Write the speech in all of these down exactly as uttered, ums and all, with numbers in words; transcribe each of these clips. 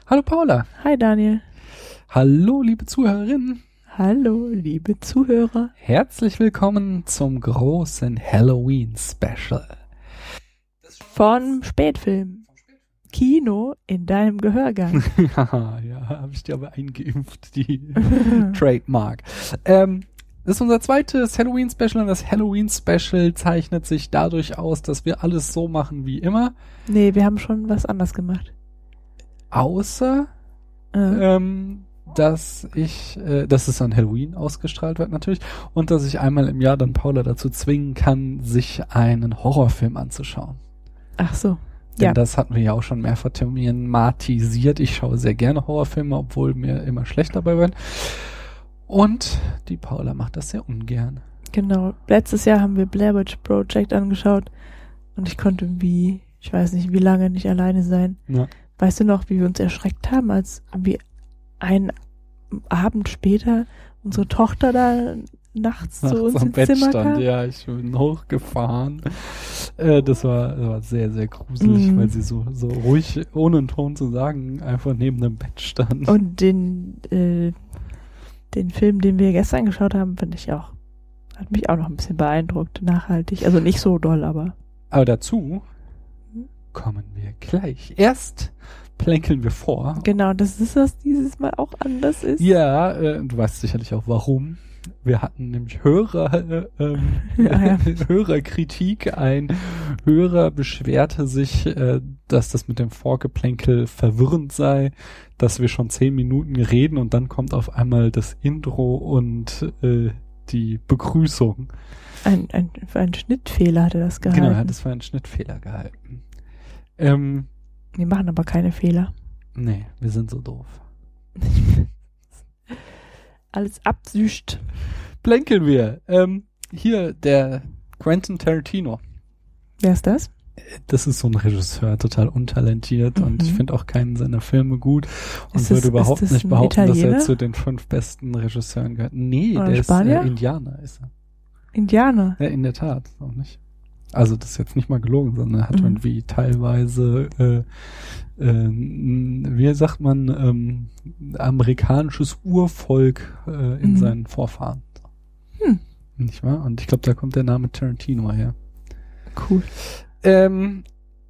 Hallo Paula. Hi Daniel. Hallo liebe Zuhörerinnen. Hallo liebe Zuhörer. Herzlich willkommen zum großen Halloween-Special. Von Spätfilm. Kino in deinem Gehörgang. ja, ja, habe ich dir aber eingeimpft, die Trademark. Ähm, das ist unser zweites Halloween-Special und das Halloween-Special zeichnet sich dadurch aus, dass wir alles so machen wie immer. Nee, wir haben schon was anders gemacht. Außer, äh. ähm, dass ich, äh, dass es an Halloween ausgestrahlt wird natürlich und dass ich einmal im Jahr dann Paula dazu zwingen kann, sich einen Horrorfilm anzuschauen. Ach so. Denn ja. das hatten wir ja auch schon mehrfach thematisiert. Ich schaue sehr gerne Horrorfilme, obwohl mir immer schlecht dabei wird. Und die Paula macht das sehr ungern. Genau. Letztes Jahr haben wir Blair Witch Project angeschaut und ich konnte wie, ich weiß nicht, wie lange nicht alleine sein. Ja. Weißt du noch, wie wir uns erschreckt haben, als irgendwie einen Abend später unsere Tochter da nachts zu uns ins Bett Zimmer stand. kam? Ja, ich bin hochgefahren. Äh, das war, das war sehr, sehr gruselig, mm. weil sie so, so ruhig, ohne einen Ton zu sagen, einfach neben dem Bett stand. Und den, äh, den Film, den wir gestern geschaut haben, finde ich auch, hat mich auch noch ein bisschen beeindruckt, nachhaltig. Also nicht so doll, aber. Aber dazu kommen wir gleich. Erst plänkeln wir vor. Genau, das ist, was dieses Mal auch anders ist. Ja, äh, du weißt sicherlich auch warum. Wir hatten nämlich Hörer, äh, ähm, ja, ja. Hörerkritik. Ein Hörer beschwerte sich, äh, dass das mit dem Vorgeplänkel verwirrend sei, dass wir schon zehn Minuten reden und dann kommt auf einmal das Intro und äh, die Begrüßung. Ein, ein, für einen Schnittfehler hat er das gehalten. Genau, er hat es für einen Schnittfehler gehalten. Ähm, wir machen aber keine Fehler. Nee, wir sind so doof. Alles absüßt. Plänkeln wir. Ähm, hier der Quentin Tarantino. Wer ist das? Das ist so ein Regisseur, total untalentiert mhm. und ich finde auch keinen seiner Filme gut und ist würde das, überhaupt nicht behaupten, Italiener? dass er zu den fünf besten Regisseuren gehört. Nee, Oder der Spanier? ist äh, Indianer, ist er. Indianer? Ja, in der Tat, auch nicht. Also das ist jetzt nicht mal gelogen, sondern er hat mhm. irgendwie teilweise, äh, äh, wie sagt man, ähm, amerikanisches Urvolk äh, in mhm. seinen Vorfahren. Hm. Nicht wahr? Und ich glaube, da kommt der Name Tarantino her. Cool. Ähm,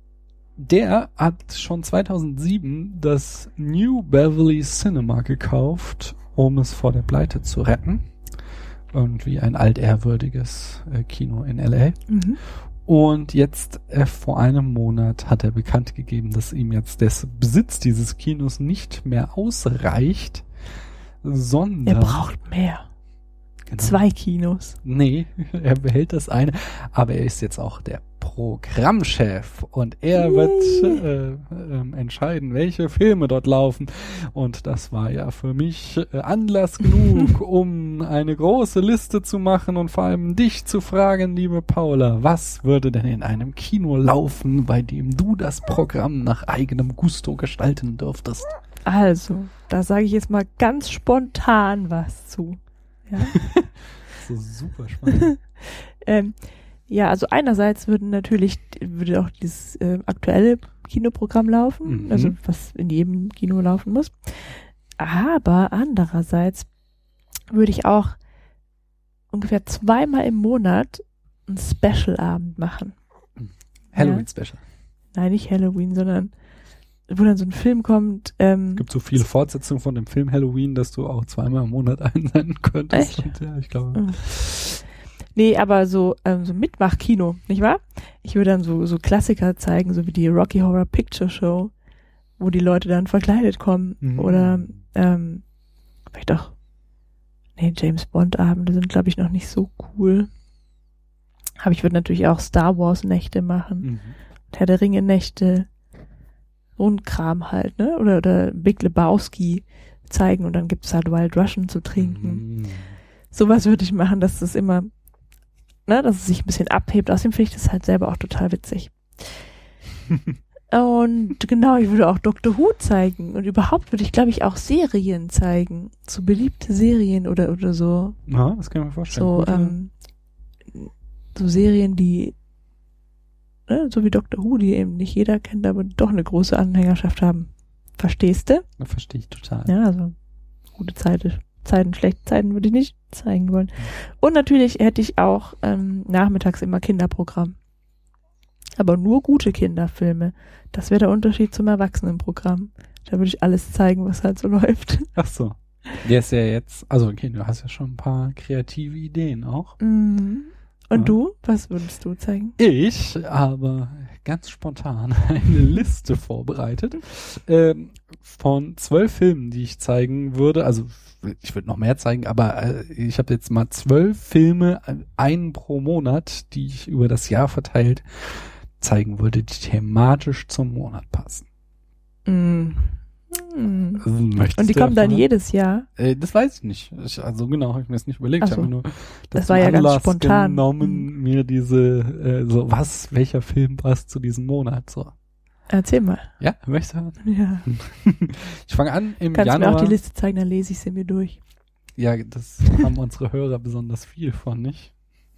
der hat schon zweitausendsieben das New Beverly Cinema gekauft, um es vor der Pleite zu retten. Irgendwie ein altehrwürdiges äh, Kino in L A. Mhm. Und jetzt äh, vor einem Monat hat er bekannt gegeben, dass ihm jetzt der Besitz dieses Kinos nicht mehr ausreicht, sondern... Er braucht mehr. Genau. Zwei Kinos. Nee, er behält das eine, aber er ist jetzt auch der Programmchef und er Yay. wird äh, äh, entscheiden, welche Filme dort laufen. Und das war ja für mich äh, Anlass genug, um eine große Liste zu machen und vor allem dich zu fragen, liebe Paula, was würde denn in einem Kino laufen, bei dem du das Programm nach eigenem Gusto gestalten dürftest? Also, da sage ich jetzt mal ganz spontan was zu. Ja. So super spannend. ähm, ja, also einerseits würden natürlich, würde auch dieses äh, aktuelle Kinoprogramm laufen, mhm. also was in jedem Kino laufen muss. Aber andererseits würde ich auch ungefähr zweimal im Monat einen Special-Abend machen. Halloween-Special. Ja? Nein, nicht Halloween, sondern wo dann so ein Film kommt. Ähm, es gibt so viele Fortsetzungen von dem Film Halloween, dass du auch zweimal im Monat einsenden könntest. Echt? Und, ja, ich glaube. Mhm. Nee, aber so, ähm, so Mitmachkino, nicht wahr? Ich würde dann so, so Klassiker zeigen, so wie die Rocky Horror Picture Show, wo die Leute dann verkleidet kommen. Mhm. Oder ähm, vielleicht auch, nee, James Bond Abende sind, glaube ich, noch nicht so cool. Aber ich würde natürlich auch Star Wars Nächte machen. Mhm. Herr der Ringe Nächte. So ein Kram halt, ne? Oder, oder Big Lebowski zeigen und dann gibt's halt Wild Russian zu trinken. Mhm. Sowas würde ich machen, dass das immer, ne, dass es sich ein bisschen abhebt. Außerdem finde ich das halt selber auch total witzig. Und genau, ich würde auch Doctor Who zeigen und überhaupt würde ich, glaube ich, auch Serien zeigen. So beliebte Serien oder, oder so. Ja, das kann ich mir vorstellen. So, Gute. ähm, so Serien, die, ne, so wie Doctor Who, die eben nicht jeder kennt, aber doch eine große Anhängerschaft haben. Verstehst du? Das verstehe ich total. Ja, also gute Zeiten, Zeiten, schlechte Zeiten würde ich nicht zeigen wollen. Und natürlich hätte ich auch ähm, nachmittags immer Kinderprogramm. Aber nur gute Kinderfilme. Das wäre der Unterschied zum Erwachsenenprogramm. Da würde ich alles zeigen, was halt so läuft. Ach so. Der ist ja jetzt, also okay, du hast ja schon ein paar kreative Ideen auch. Mhm. Und ja. du? Was würdest du zeigen? Ich habe ganz spontan eine Liste vorbereitet ähm, von zwölf Filmen, die ich zeigen würde. Also ich würde noch mehr zeigen, aber äh, ich habe jetzt mal zwölf Filme, einen pro Monat, die ich über das Jahr verteilt zeigen würde, die thematisch zum Monat passen. Mhm. Mhm. Also, und die kommen dann jedes Jahr? Äh, das weiß ich nicht. Ich, also genau, habe ich mir das nicht überlegt. So. Ich habe nur das war ja Anlass ganz spontan genommen, mhm. mir diese, äh, so was, welcher Film passt zu diesem Monat, so. Erzähl mal. Ja, möchtest du hören? Ja. Ich fange an im Kannst Januar. Kannst mir auch die Liste zeigen, dann lese ich sie mir durch. Ja, das haben unsere Hörer besonders viel von, nicht?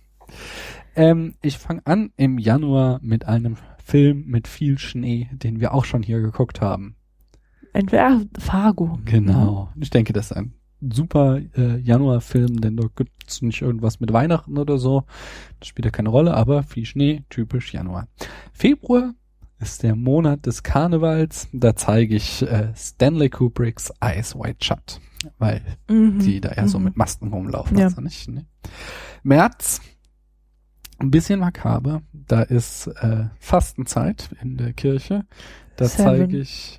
Ähm, ich fange an im Januar mit einem Film mit viel Schnee, den wir auch schon hier geguckt haben. Entweder ach, Fargo. Genau. Ich denke, das ist ein super äh, Januarfilm, denn dort gibt's nicht irgendwas mit Weihnachten oder so. Das spielt ja keine Rolle, aber viel Schnee, typisch Januar. Februar ist der Monat des Karnevals. Da zeige ich äh, Stanley Kubricks Eyes Wide Shut, weil mhm. die da ja mhm. so mit Masken rumlaufen. Ja. Also nicht, ne? März, ein bisschen makaber. Da ist äh, Fastenzeit in der Kirche. Da zeige ich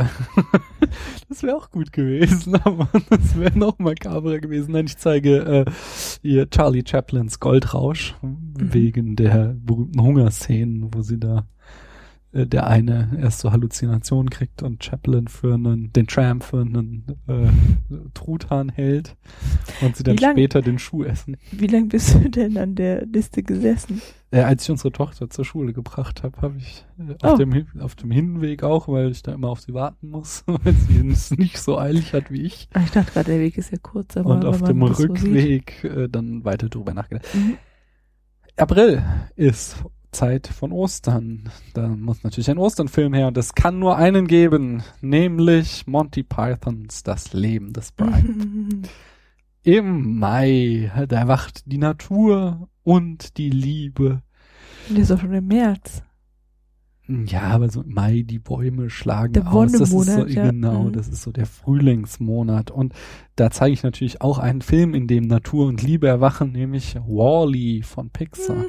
das wäre auch gut gewesen, aber das wäre noch makaberer gewesen. Nein, ich zeige äh, hier Charlie Chaplins Goldrausch mhm. wegen der berühmten Hungerszenen, wo sie da äh, der eine erst so Halluzinationen kriegt und Chaplin für einen, den Tramp für einen äh, Truthahn hält und sie dann lang, später den Schuh essen. Wie lange bist du denn an der Liste gesessen? Äh, als ich unsere Tochter zur Schule gebracht habe, habe ich äh, auf, oh. dem, auf dem Hinweg auch, weil ich da immer auf sie warten muss, weil sie es nicht so eilig hat wie ich. Ich dachte gerade, der Weg ist ja kurz. Aber und auf dem Rückweg so äh, dann weiter drüber nachgedacht. Mhm. April ist Zeit von Ostern. Da muss natürlich ein Osternfilm her und es kann nur einen geben, nämlich Monty Pythons Das Leben des Brian. Im Mai, da erwacht die Natur und die Liebe. Das ist auch schon im März. Ja, aber so im Mai, die Bäume schlagen der aus. Das ist so, ja. genau, mhm. das ist so der Frühlingsmonat. Und da zeige ich natürlich auch einen Film, in dem Natur und Liebe erwachen, nämlich Wall-E von Pixar.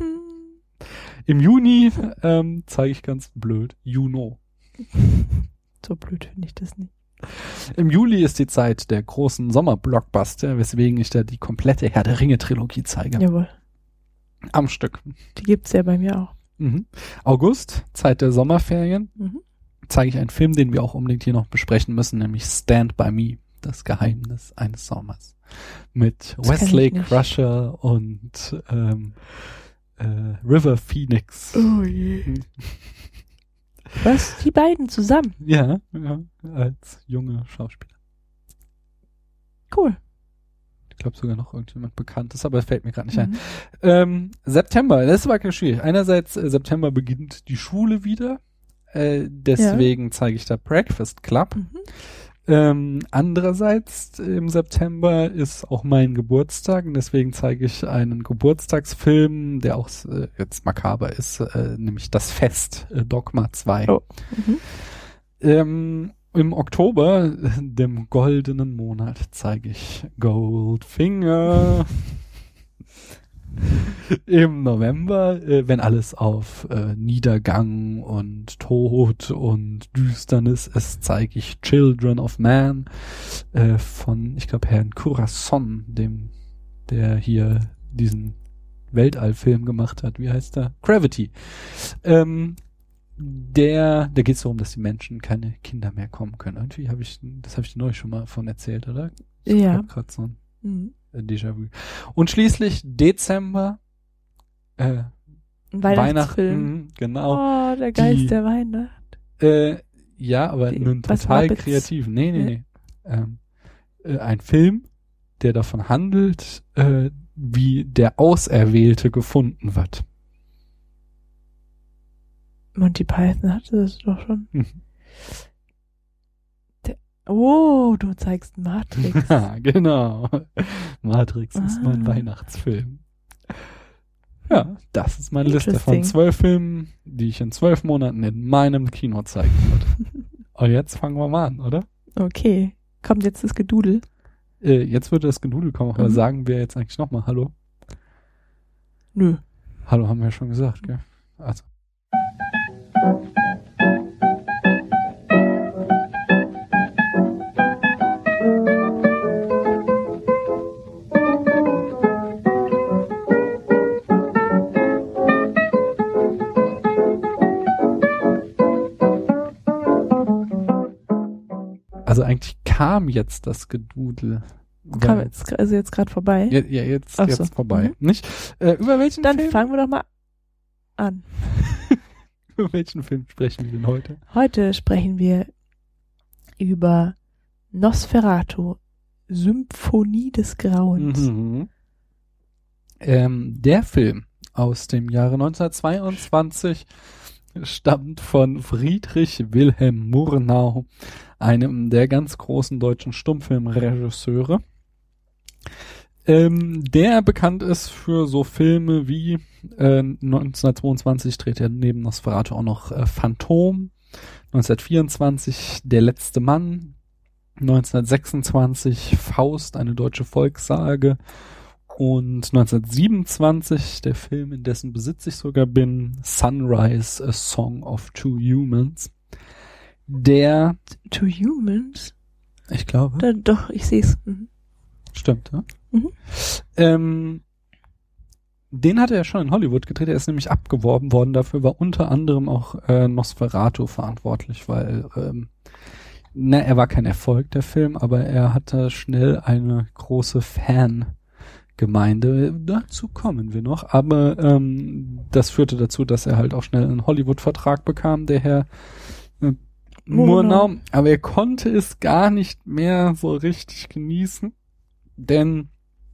Im Juni ähm, zeige ich ganz blöd Juno. So blöd finde ich das nicht. Im Juli ist die Zeit der großen Sommerblockbuster, weswegen ich da die komplette Herr der Ringe-Trilogie zeige. Jawohl. Am Stück. Die gibt's ja bei mir auch. Mhm. August, Zeit der Sommerferien, mhm. zeige ich einen Film, den wir auch unbedingt hier noch besprechen müssen, nämlich Stand By Me, das Geheimnis eines Sommers. Mit das Wesley Crusher und ähm, äh, River Phoenix. Oh je. Was? Die beiden zusammen? Ja, ja, als junge Schauspieler. Cool. Ich glaube sogar noch irgendjemand Bekanntes, aber es fällt mir gerade nicht mhm. ein. Ähm, September, das war ganz schwierig. Einerseits, äh, September beginnt die Schule wieder. Äh, deswegen ja. zeige ich da Breakfast Club. Mhm. Ähm, andererseits im September ist auch mein Geburtstag und deswegen zeige ich einen Geburtstagsfilm, der auch äh, jetzt makaber ist, äh, nämlich Das Fest, äh, Dogma zwei. Oh. Mhm. Ähm, Im Oktober, dem goldenen Monat, zeige ich Goldfinger. Im November, äh, wenn alles auf äh, Niedergang und Tod und Düsternis ist, zeige ich Children of Man äh, von, ich glaube, Herrn Cuarón, dem, der hier diesen Weltallfilm gemacht hat. Wie heißt der? Gravity. Ähm, der, da geht es darum, dass die Menschen keine Kinder mehr kommen können. Irgendwie habe ich, das habe ich dir neulich schon mal von erzählt, oder? Ich ja. hab grad so ein mhm. Déjà-vu. Und schließlich Dezember, äh, Weihnachten, genau. Oh, der Geist die, der Weihnacht. Äh, ja, aber die, einen total kreativen. Nee, nee, ja. nee. Ähm, äh, ein Film, der davon handelt, äh, wie der Auserwählte gefunden wird. Monty Python hatte das doch schon. Mhm. Oh, du zeigst Matrix. Ja, genau. Matrix Ah. ist mein Weihnachtsfilm. Ja, das ist meine Liste von Interesting. zwölf Filmen, die ich in zwölf Monaten in meinem Kino zeigen würde. Und jetzt fangen wir mal an, oder? Okay. Kommt jetzt das Gedudel? Äh, jetzt würde das Gedudel kommen, aber Mhm. sagen wir jetzt eigentlich nochmal Hallo? Nö. Hallo haben wir ja schon gesagt, gell? Also. Also eigentlich kam jetzt das Gedudel. Kam weil- jetzt, also jetzt gerade vorbei. Ja, ja jetzt, Ach so. jetzt vorbei. Mhm. Nicht? Äh, über welchen Dann Film? fangen wir doch mal an. Über welchen Film sprechen wir denn heute? Heute sprechen wir über Nosferatu, Symphonie des Grauens. Mhm. Ähm, der Film aus dem Jahre neunzehnhundertzweiundzwanzig stammt von Friedrich Wilhelm Murnau, einem der ganz großen deutschen Stummfilmregisseure, ähm, der bekannt ist für so Filme wie äh, neunzehnhundertzweiundzwanzig dreht er neben Nosferatu auch noch äh, Phantom, neunzehnhundertvierundzwanzig Der letzte Mann, neunzehnhundertsechsundzwanzig Faust, eine deutsche Volkssage und neunzehnhundertsiebenundzwanzig der Film, in dessen Besitz ich sogar bin, Sunrise, A Song of Two Humans. Der, Two Humans? ich glaube, Da, doch, ich sehe es. Mhm. stimmt, ja? Mhm. Ähm, den hat er ja schon in Hollywood gedreht, er ist nämlich abgeworben worden, dafür war unter anderem auch äh, Nosferatu verantwortlich, weil ähm, na, er war kein Erfolg, der Film, aber er hatte schnell eine große Fangemeinde. Dazu kommen wir noch, aber ähm, das führte dazu, dass er halt auch schnell einen Hollywood-Vertrag bekam, der Herr äh, Murnau, aber er konnte es gar nicht mehr so richtig genießen, denn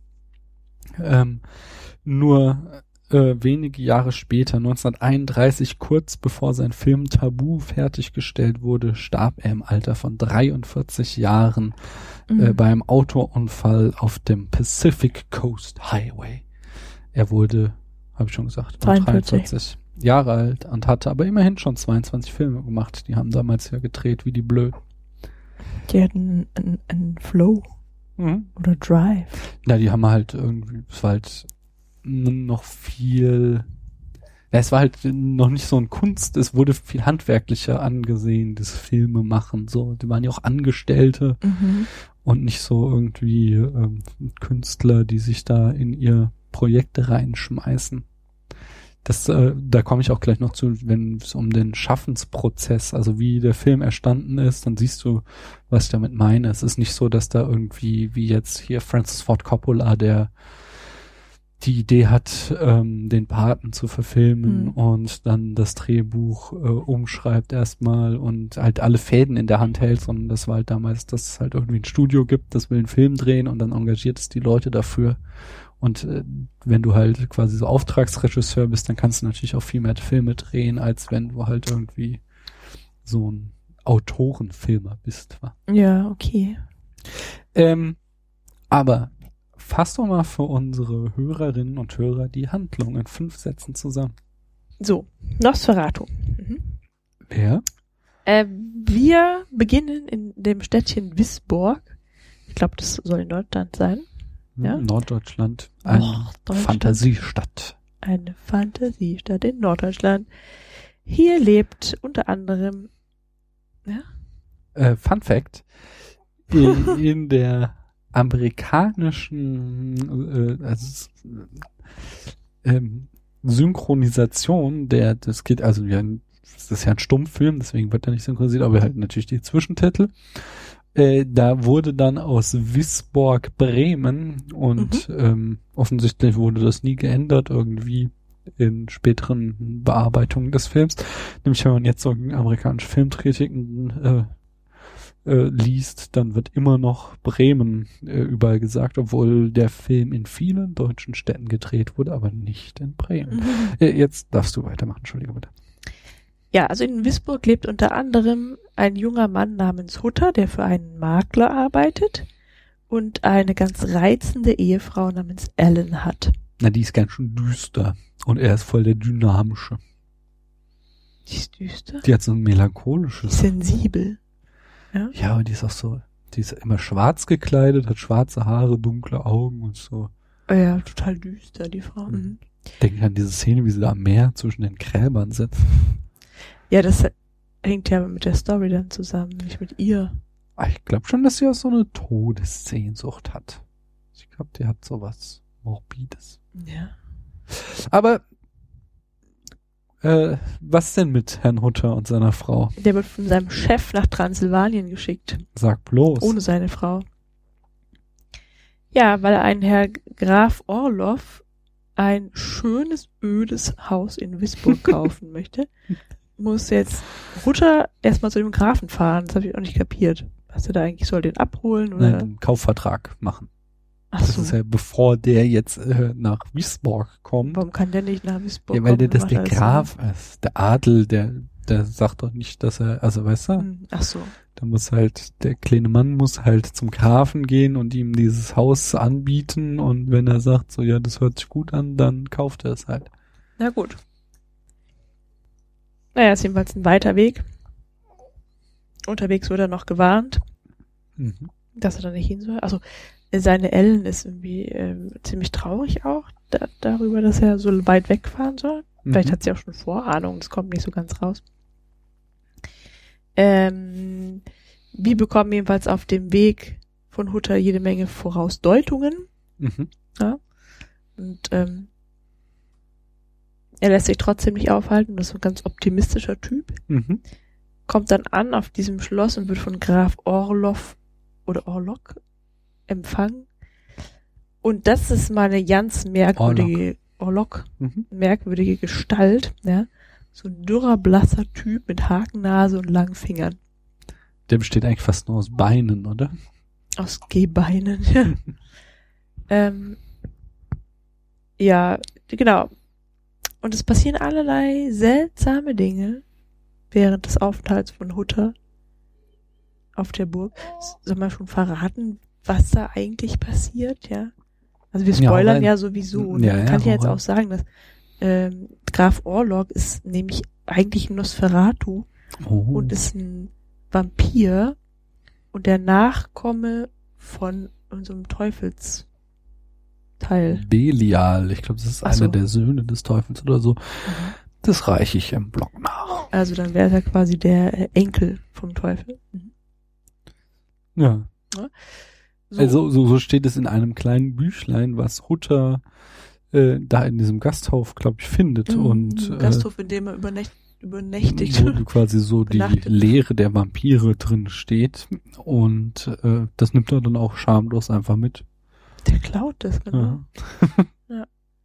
ähm, nur äh, wenige Jahre später, neunzehnhunderteinunddreißig, kurz bevor sein Film Tabu fertiggestellt wurde, starb er im Alter von dreiundvierzig Jahren Mhm. äh, bei einem Autounfall auf dem Pacific Coast Highway. Er wurde, habe ich schon gesagt, war dreiundvierzig. dreiundvierzig Jahre alt und hatte aber immerhin schon zweiundzwanzig Filme gemacht. Die haben damals ja gedreht wie die Blöden. Die hatten einen, einen Flow Mhm. oder Drive. Na, die haben halt irgendwie, es war halt n- noch viel, ja, es war halt noch nicht so ein Kunst, es wurde viel handwerklicher angesehen, das Filme machen, so, die waren ja auch Angestellte Mhm. und nicht so irgendwie ähm, Künstler, die sich da in ihr Projekte reinschmeißen. Das, äh, da komme ich auch gleich noch zu, wenn es um den Schaffensprozess, also wie der Film entstanden ist, dann siehst du, was ich damit meine. Es ist nicht so, dass da irgendwie, wie jetzt hier Francis Ford Coppola, der die Idee hat, ähm, den Paten zu verfilmen Mhm. und dann das Drehbuch äh, umschreibt erstmal und halt alle Fäden in der Hand hält, sondern das war halt damals, dass es halt irgendwie ein Studio gibt, das will einen Film drehen und dann engagiert es die Leute dafür. Und äh, wenn du halt quasi so Auftragsregisseur bist, dann kannst du natürlich auch viel mehr Filme drehen, als wenn du halt irgendwie so ein Autorenfilmer bist. Wa? Ja, okay. Ähm, aber fass doch mal für unsere Hörerinnen und Hörer die Handlung in fünf Sätzen zusammen. So, Nosferatu. Mhm. Wer? Äh, wir beginnen in dem Städtchen Wisborg. Ich glaube, das soll in Deutschland sein. Ja? Norddeutschland. Eine Norddeutschland. Fantasiestadt. Eine Fantasiestadt in Norddeutschland. Hier lebt unter anderem, ja, Äh, Fun Fact. In, in der amerikanischen äh, also, ähm, Synchronisation der, das geht also ja, das ist ja ein Stummfilm, deswegen wird er nicht synchronisiert, aber halt natürlich die Zwischentitel. Äh, da wurde dann aus Wisborg Bremen und Mhm. ähm, offensichtlich wurde das nie geändert irgendwie in späteren Bearbeitungen des Films. Nämlich wenn man jetzt so amerikanische Filmkritiken äh, äh, liest, dann wird immer noch Bremen äh, überall gesagt, obwohl der Film in vielen deutschen Städten gedreht wurde, aber nicht in Bremen. Mhm. Äh, jetzt darfst du weitermachen, entschuldige bitte. Ja, also in Wisburg lebt unter anderem ein junger Mann namens Hutter, der für einen Makler arbeitet und eine ganz reizende Ehefrau namens Ellen hat. Na, die ist ganz schön düster und er ist voll der Dynamische. Die ist düster? Die hat so ein melancholisches. Sensibel. Ja, ja, und die ist auch so, die ist immer schwarz gekleidet, hat schwarze Haare, dunkle Augen und so. Ja, total düster, die Frau. Mhm. Denke an diese Szene, wie sie da am Meer zwischen den Gräbern sitzt. Ja, das hängt ja mit der Story dann zusammen, nicht mit ihr. Ich glaube schon, dass sie auch so eine Todessehnsucht hat. Ich glaube, die hat sowas Morbides. Ja. Aber äh, was denn mit Herrn Hutter und seiner Frau? Der wird von seinem Chef nach Transsilvanien geschickt. Sag bloß. Ohne seine Frau. Ja, weil ein Herr Graf Orloff ein schönes, ödes Haus in Wisburg kaufen möchte, muss jetzt Hutter erstmal zu dem Grafen fahren. Das habe ich auch nicht kapiert. Was er da eigentlich soll, den abholen? Oder? Nein, einen Kaufvertrag machen. Ach das so. ist ja, bevor der jetzt äh, nach Wisborg kommt. Warum kann der nicht nach Wisburg kommen? Ja, weil der kommen? das der Graf so? ist. Der Adel, der, der sagt doch nicht, dass er, also weißt du? Hm, ach so. Da muss halt, der kleine Mann muss halt zum Grafen gehen und ihm dieses Haus anbieten und wenn er sagt, so ja, das hört sich gut an, dann kauft er es halt. Na gut. Naja, ist jedenfalls ein weiter Weg. Unterwegs wird er noch gewarnt, mhm. dass er da nicht hin soll. Also seine Ellen ist irgendwie äh, ziemlich traurig auch da, darüber, dass er so weit wegfahren soll. Mhm. Vielleicht hat sie auch schon Vorahnung, das kommt nicht so ganz raus. Ähm, wir bekommen jedenfalls auf dem Weg von Hutter jede Menge Vorausdeutungen. Mhm. Ja. Und ähm, er lässt sich trotzdem nicht aufhalten, das ist ein ganz optimistischer Typ. Mhm. Kommt dann an auf diesem Schloss und wird von Graf Orloff oder Orlok empfangen. Und das ist mal eine ganz merkwürdige Orlok, mhm. merkwürdige Gestalt, ja. So ein dürrer, blasser Typ mit Hakennase und langen Fingern. Der besteht eigentlich fast nur aus Beinen, oder? Aus Gehbeinen, ja. ähm, ja, genau. Und es passieren allerlei seltsame Dinge während des Aufenthalts von Hutter auf der Burg. Soll man schon verraten, was da eigentlich passiert, ja? Also wir spoilern ja, ja sowieso. Ne? Ja, ja, Kann ich ja jetzt ja. auch sagen, dass ähm, Graf Orlok ist nämlich eigentlich ein Nosferatu oh. und ist ein Vampir und der Nachkomme von unserem Teufelsteil. Belial, ich glaube, das ist Ach so. einer der Söhne des Teufels oder so. Mhm. Das reiche ich im Blog nach. Also dann wäre er quasi der Enkel vom Teufel. Mhm. Ja. ja. So. Also so, so steht es in einem kleinen Büchlein, was Hutter äh, da in diesem Gasthof, glaube ich, findet. Mhm, und Gasthof, in dem er übernächt, übernächtigt. Wo quasi so die Lehre der Vampire drin steht. Und äh, das nimmt er dann auch schamlos einfach mit. Der klaut das, genau. Ja.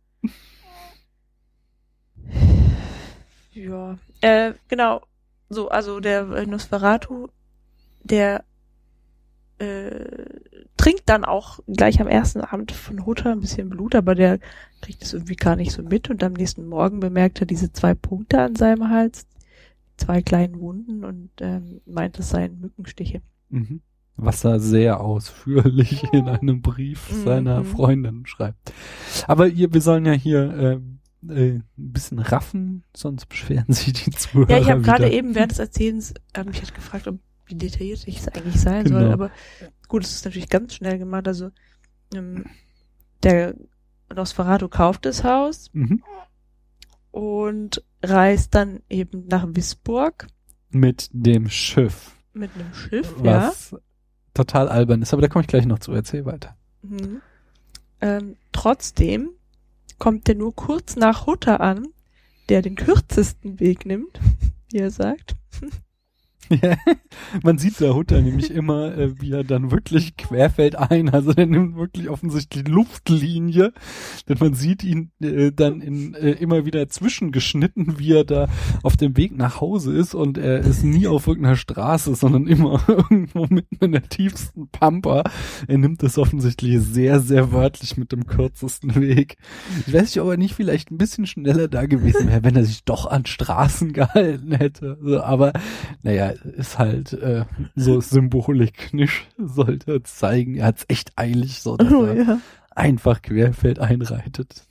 Ja. Äh, genau. So, also der Nosferatu, der äh, trinkt dann auch gleich am ersten Abend von Hutter ein bisschen Blut, aber der kriegt es irgendwie gar nicht so mit und am nächsten Morgen bemerkt er diese zwei Punkte an seinem Hals, zwei kleinen Wunden und ähm, meint, es seien Mückenstiche. Mhm. Was er sehr ausführlich in einem Brief mhm. seiner Freundin schreibt. Aber ihr, wir sollen ja hier äh, äh, ein bisschen raffen, sonst beschweren sich die Zuhörer. Ja, ich habe gerade eben während des Erzählens äh, mich halt gefragt, ob wie detailliert ich es eigentlich sein genau. soll, aber gut, es ist natürlich ganz schnell gemacht, also ähm, der Nosferatu kauft das Haus mhm. und reist dann eben nach Wisburg. Mit dem Schiff. Mit einem Schiff, was ja. total albern ist, aber da komme ich gleich noch zu, erzähl weiter. Mhm. Ähm, trotzdem kommt der nur kurz nach Hutter an, der den kürzesten Weg nimmt, wie er sagt. Ja, man sieht der Hutter nämlich immer, äh, wie er dann wirklich querfeldein, also der nimmt wirklich offensichtlich Luftlinie, denn man sieht ihn äh, dann in, äh, immer wieder zwischengeschnitten, wie er da auf dem Weg nach Hause ist und er ist nie auf irgendeiner Straße, sondern immer irgendwo mitten in der tiefsten Pampa. Er nimmt das offensichtlich sehr, sehr wörtlich mit dem kürzesten Weg. Ich weiß nicht, ob er nicht vielleicht ein bisschen schneller da gewesen wäre, wenn er sich doch an Straßen gehalten hätte. Also, aber naja, ist halt äh, so Symbolik, nicht? Sollte zeigen, er hat's echt eilig, so dass Oh, er ja. einfach querfeld einreitet.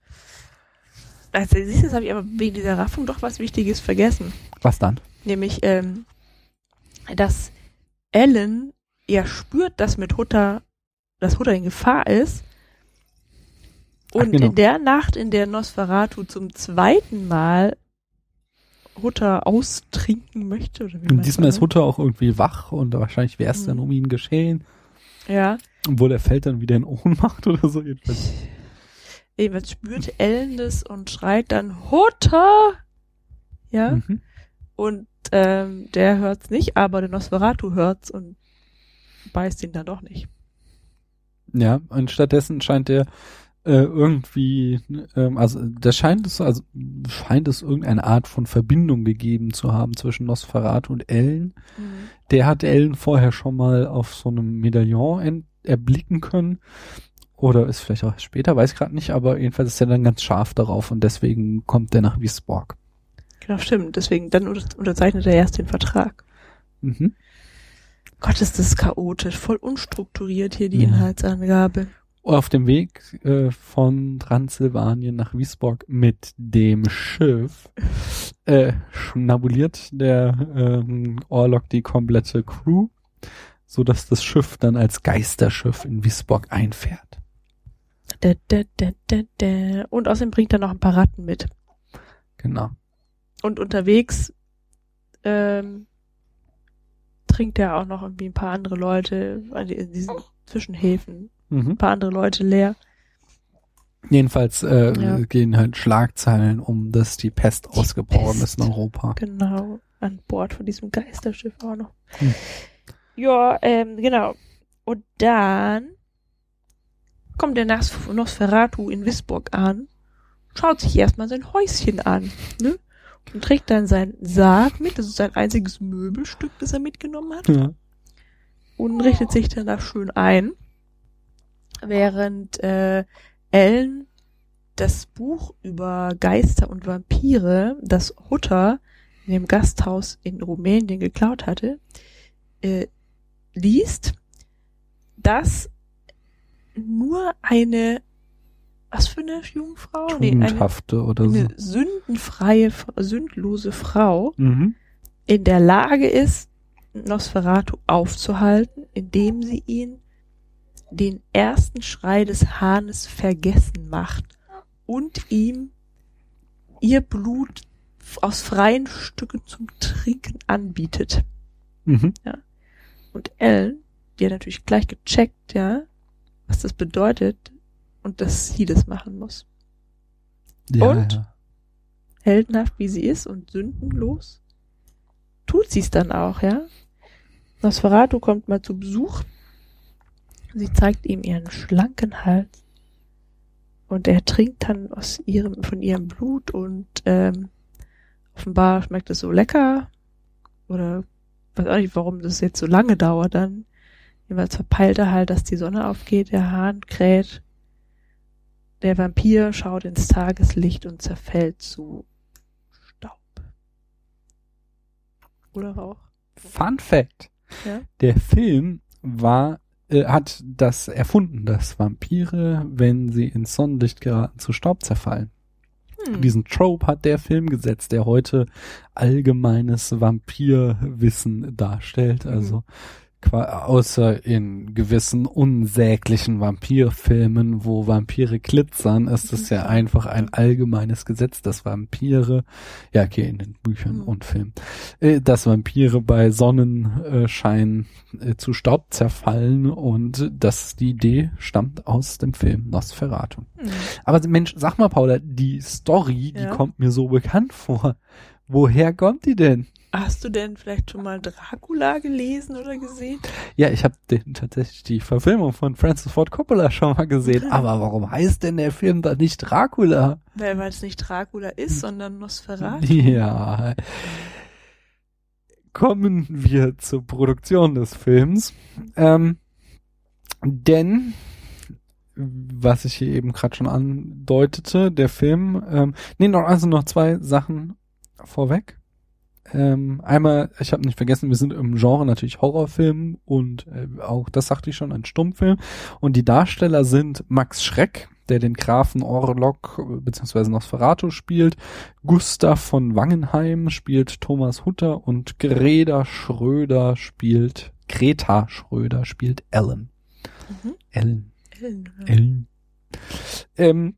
Also siehst du, das habe ich aber wegen dieser Raffung doch was Wichtiges vergessen. Was dann? Nämlich, ähm, dass Ellen ja spürt, dass mit Hutter, dass Hutter in Gefahr ist. Und Ach, genau. in der Nacht, in der Nosferatu zum zweiten Mal Hutter austrinken möchte, oder wie Und man diesmal ist sagt. Hutter auch irgendwie wach und wahrscheinlich wäre es Mhm. dann um ihn geschehen. Ja. Obwohl er fällt dann wieder in Ohnmacht oder so. Jedenfalls. Jedenfalls spürt Ellen das und schreit dann Hutter! Ja. Mhm. Und ähm, der hört's nicht, aber der Nosferatu hört's und beißt ihn dann doch nicht. Ja, und stattdessen scheint er äh, irgendwie, ähm, also da scheint es, also scheint es irgendeine Art von Verbindung gegeben zu haben zwischen Nosferatu und Ellen. Mhm. Der hat Ellen vorher schon mal auf so einem Medaillon ent- erblicken können. Oder ist vielleicht auch später, weiß ich gerade nicht, aber jedenfalls ist er dann ganz scharf darauf und deswegen kommt er nach Wisborg. Genau, stimmt. Deswegen, dann unter- unterzeichnet er erst den Vertrag. Mhm. Gott, ist das chaotisch. Voll unstrukturiert hier die Ja. Inhaltsangabe. Auf dem Weg äh, von Transsilvanien nach Wisborg mit dem Schiff äh, schnabuliert der ähm, Orlok die komplette Crew, so dass das Schiff dann als Geisterschiff in Wisborg einfährt. Da, da, da, da, da. Und außerdem bringt er noch ein paar Ratten mit. Genau. Und unterwegs ähm, trinkt er auch noch irgendwie ein paar andere Leute in diesen Zwischenhäfen. Mhm. Ein paar andere Leute leer. Jedenfalls äh, Ja. gehen halt Schlagzeilen um, dass die Pest ausgebrochen ist in Europa. Genau, an Bord von diesem Geisterschiff auch noch. Hm. Ja, ähm, genau. Und dann kommt der Nos- Nosferatu in Wisborg an, schaut sich erstmal sein Häuschen an, ne? Und trägt dann seinen Sarg mit, das ist sein einziges Möbelstück, das er mitgenommen hat, Ja. und richtet sich dann da schön ein, während äh, Ellen das Buch über Geister und Vampire, das Hutter in dem Gasthaus in Rumänien geklaut hatte, äh, liest, dass nur eine, was für eine Jungfrau? Nee, eine, Tugendhafte oder so. eine sündenfreie, sündlose Frau Mhm. in der Lage ist, Nosferatu aufzuhalten, indem sie ihn den ersten Schrei des Hahnes vergessen macht und ihm ihr Blut aus freien Stücken zum Trinken anbietet. Mhm. Und Ellen, die hat natürlich gleich gecheckt, ja, was das bedeutet und dass sie das machen muss. Ja, Und? ja. Heldenhaft wie sie ist und sündenlos, tut sie es dann auch, ja. Nosferatu kommt mal zu Besuch. Sie zeigt ihm ihren schlanken Hals und er trinkt dann aus ihrem, von ihrem Blut und ähm, offenbar schmeckt es so lecker oder weiß auch nicht, warum das jetzt so lange dauert dann. Jedenfalls verpeilt er halt, dass die Sonne aufgeht, der Hahn kräht, der Vampir schaut ins Tageslicht und zerfällt zu Staub. Oder Rauch. Fun Fact. Ja. Der Film war, äh, hat das erfunden, dass Vampire, wenn sie ins Sonnenlicht geraten, zu Staub zerfallen. Hm. Diesen Trope hat der Film gesetzt, der heute allgemeines Vampirwissen darstellt. Mhm. Also qua- außer in gewissen unsäglichen Vampirfilmen, wo Vampire glitzern, ist es ja einfach ein allgemeines Gesetz, dass Vampire, ja okay, in den Büchern Mhm. und Filmen, äh, dass Vampire bei Sonnenschein äh, zu Staub zerfallen und dass die Idee stammt aus dem Film Nosferatu. Hm. Aber Mensch, sag mal, Paula, die Story, die Ja. kommt mir so bekannt vor. Woher kommt die denn? Hast du denn vielleicht schon mal Dracula gelesen oder gesehen? Ja, ich habe tatsächlich die Verfilmung von Francis Ford Coppola schon mal gesehen. Ja. Aber warum heißt denn der Film da nicht Dracula? Weil es nicht Dracula ist, sondern Nosferatu. Ja. Kommen wir zur Produktion des Films. Ähm, denn, was ich hier eben gerade schon andeutete, der Film, ähm, nee, noch, also noch zwei Sachen vorweg. Ähm, einmal, ich habe nicht vergessen, wir sind im Genre natürlich Horrorfilm und äh, auch, das sagte ich schon, ein Stummfilm. Und die Darsteller sind Max Schreck, der den Grafen Orlok bzw. Nosferatu spielt, Gustav von Wangenheim spielt Thomas Hutter und Greta Schröder spielt, Greta Schröder spielt Ellen. Mhm. Ellen. Ellen. Ja. Ellen. Ähm,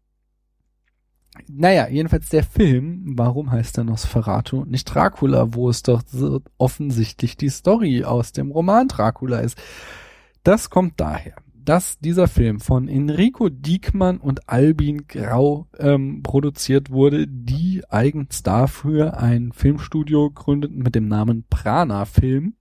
Naja, jedenfalls der Film, warum heißt der Nosferatu nicht Dracula, wo es doch so offensichtlich die Story aus dem Roman Dracula ist. Das kommt daher, dass dieser Film von Enrico Diekmann und Albin Grau ähm, produziert wurde, die eigens dafür ein Filmstudio gründeten mit dem Namen Prana Film.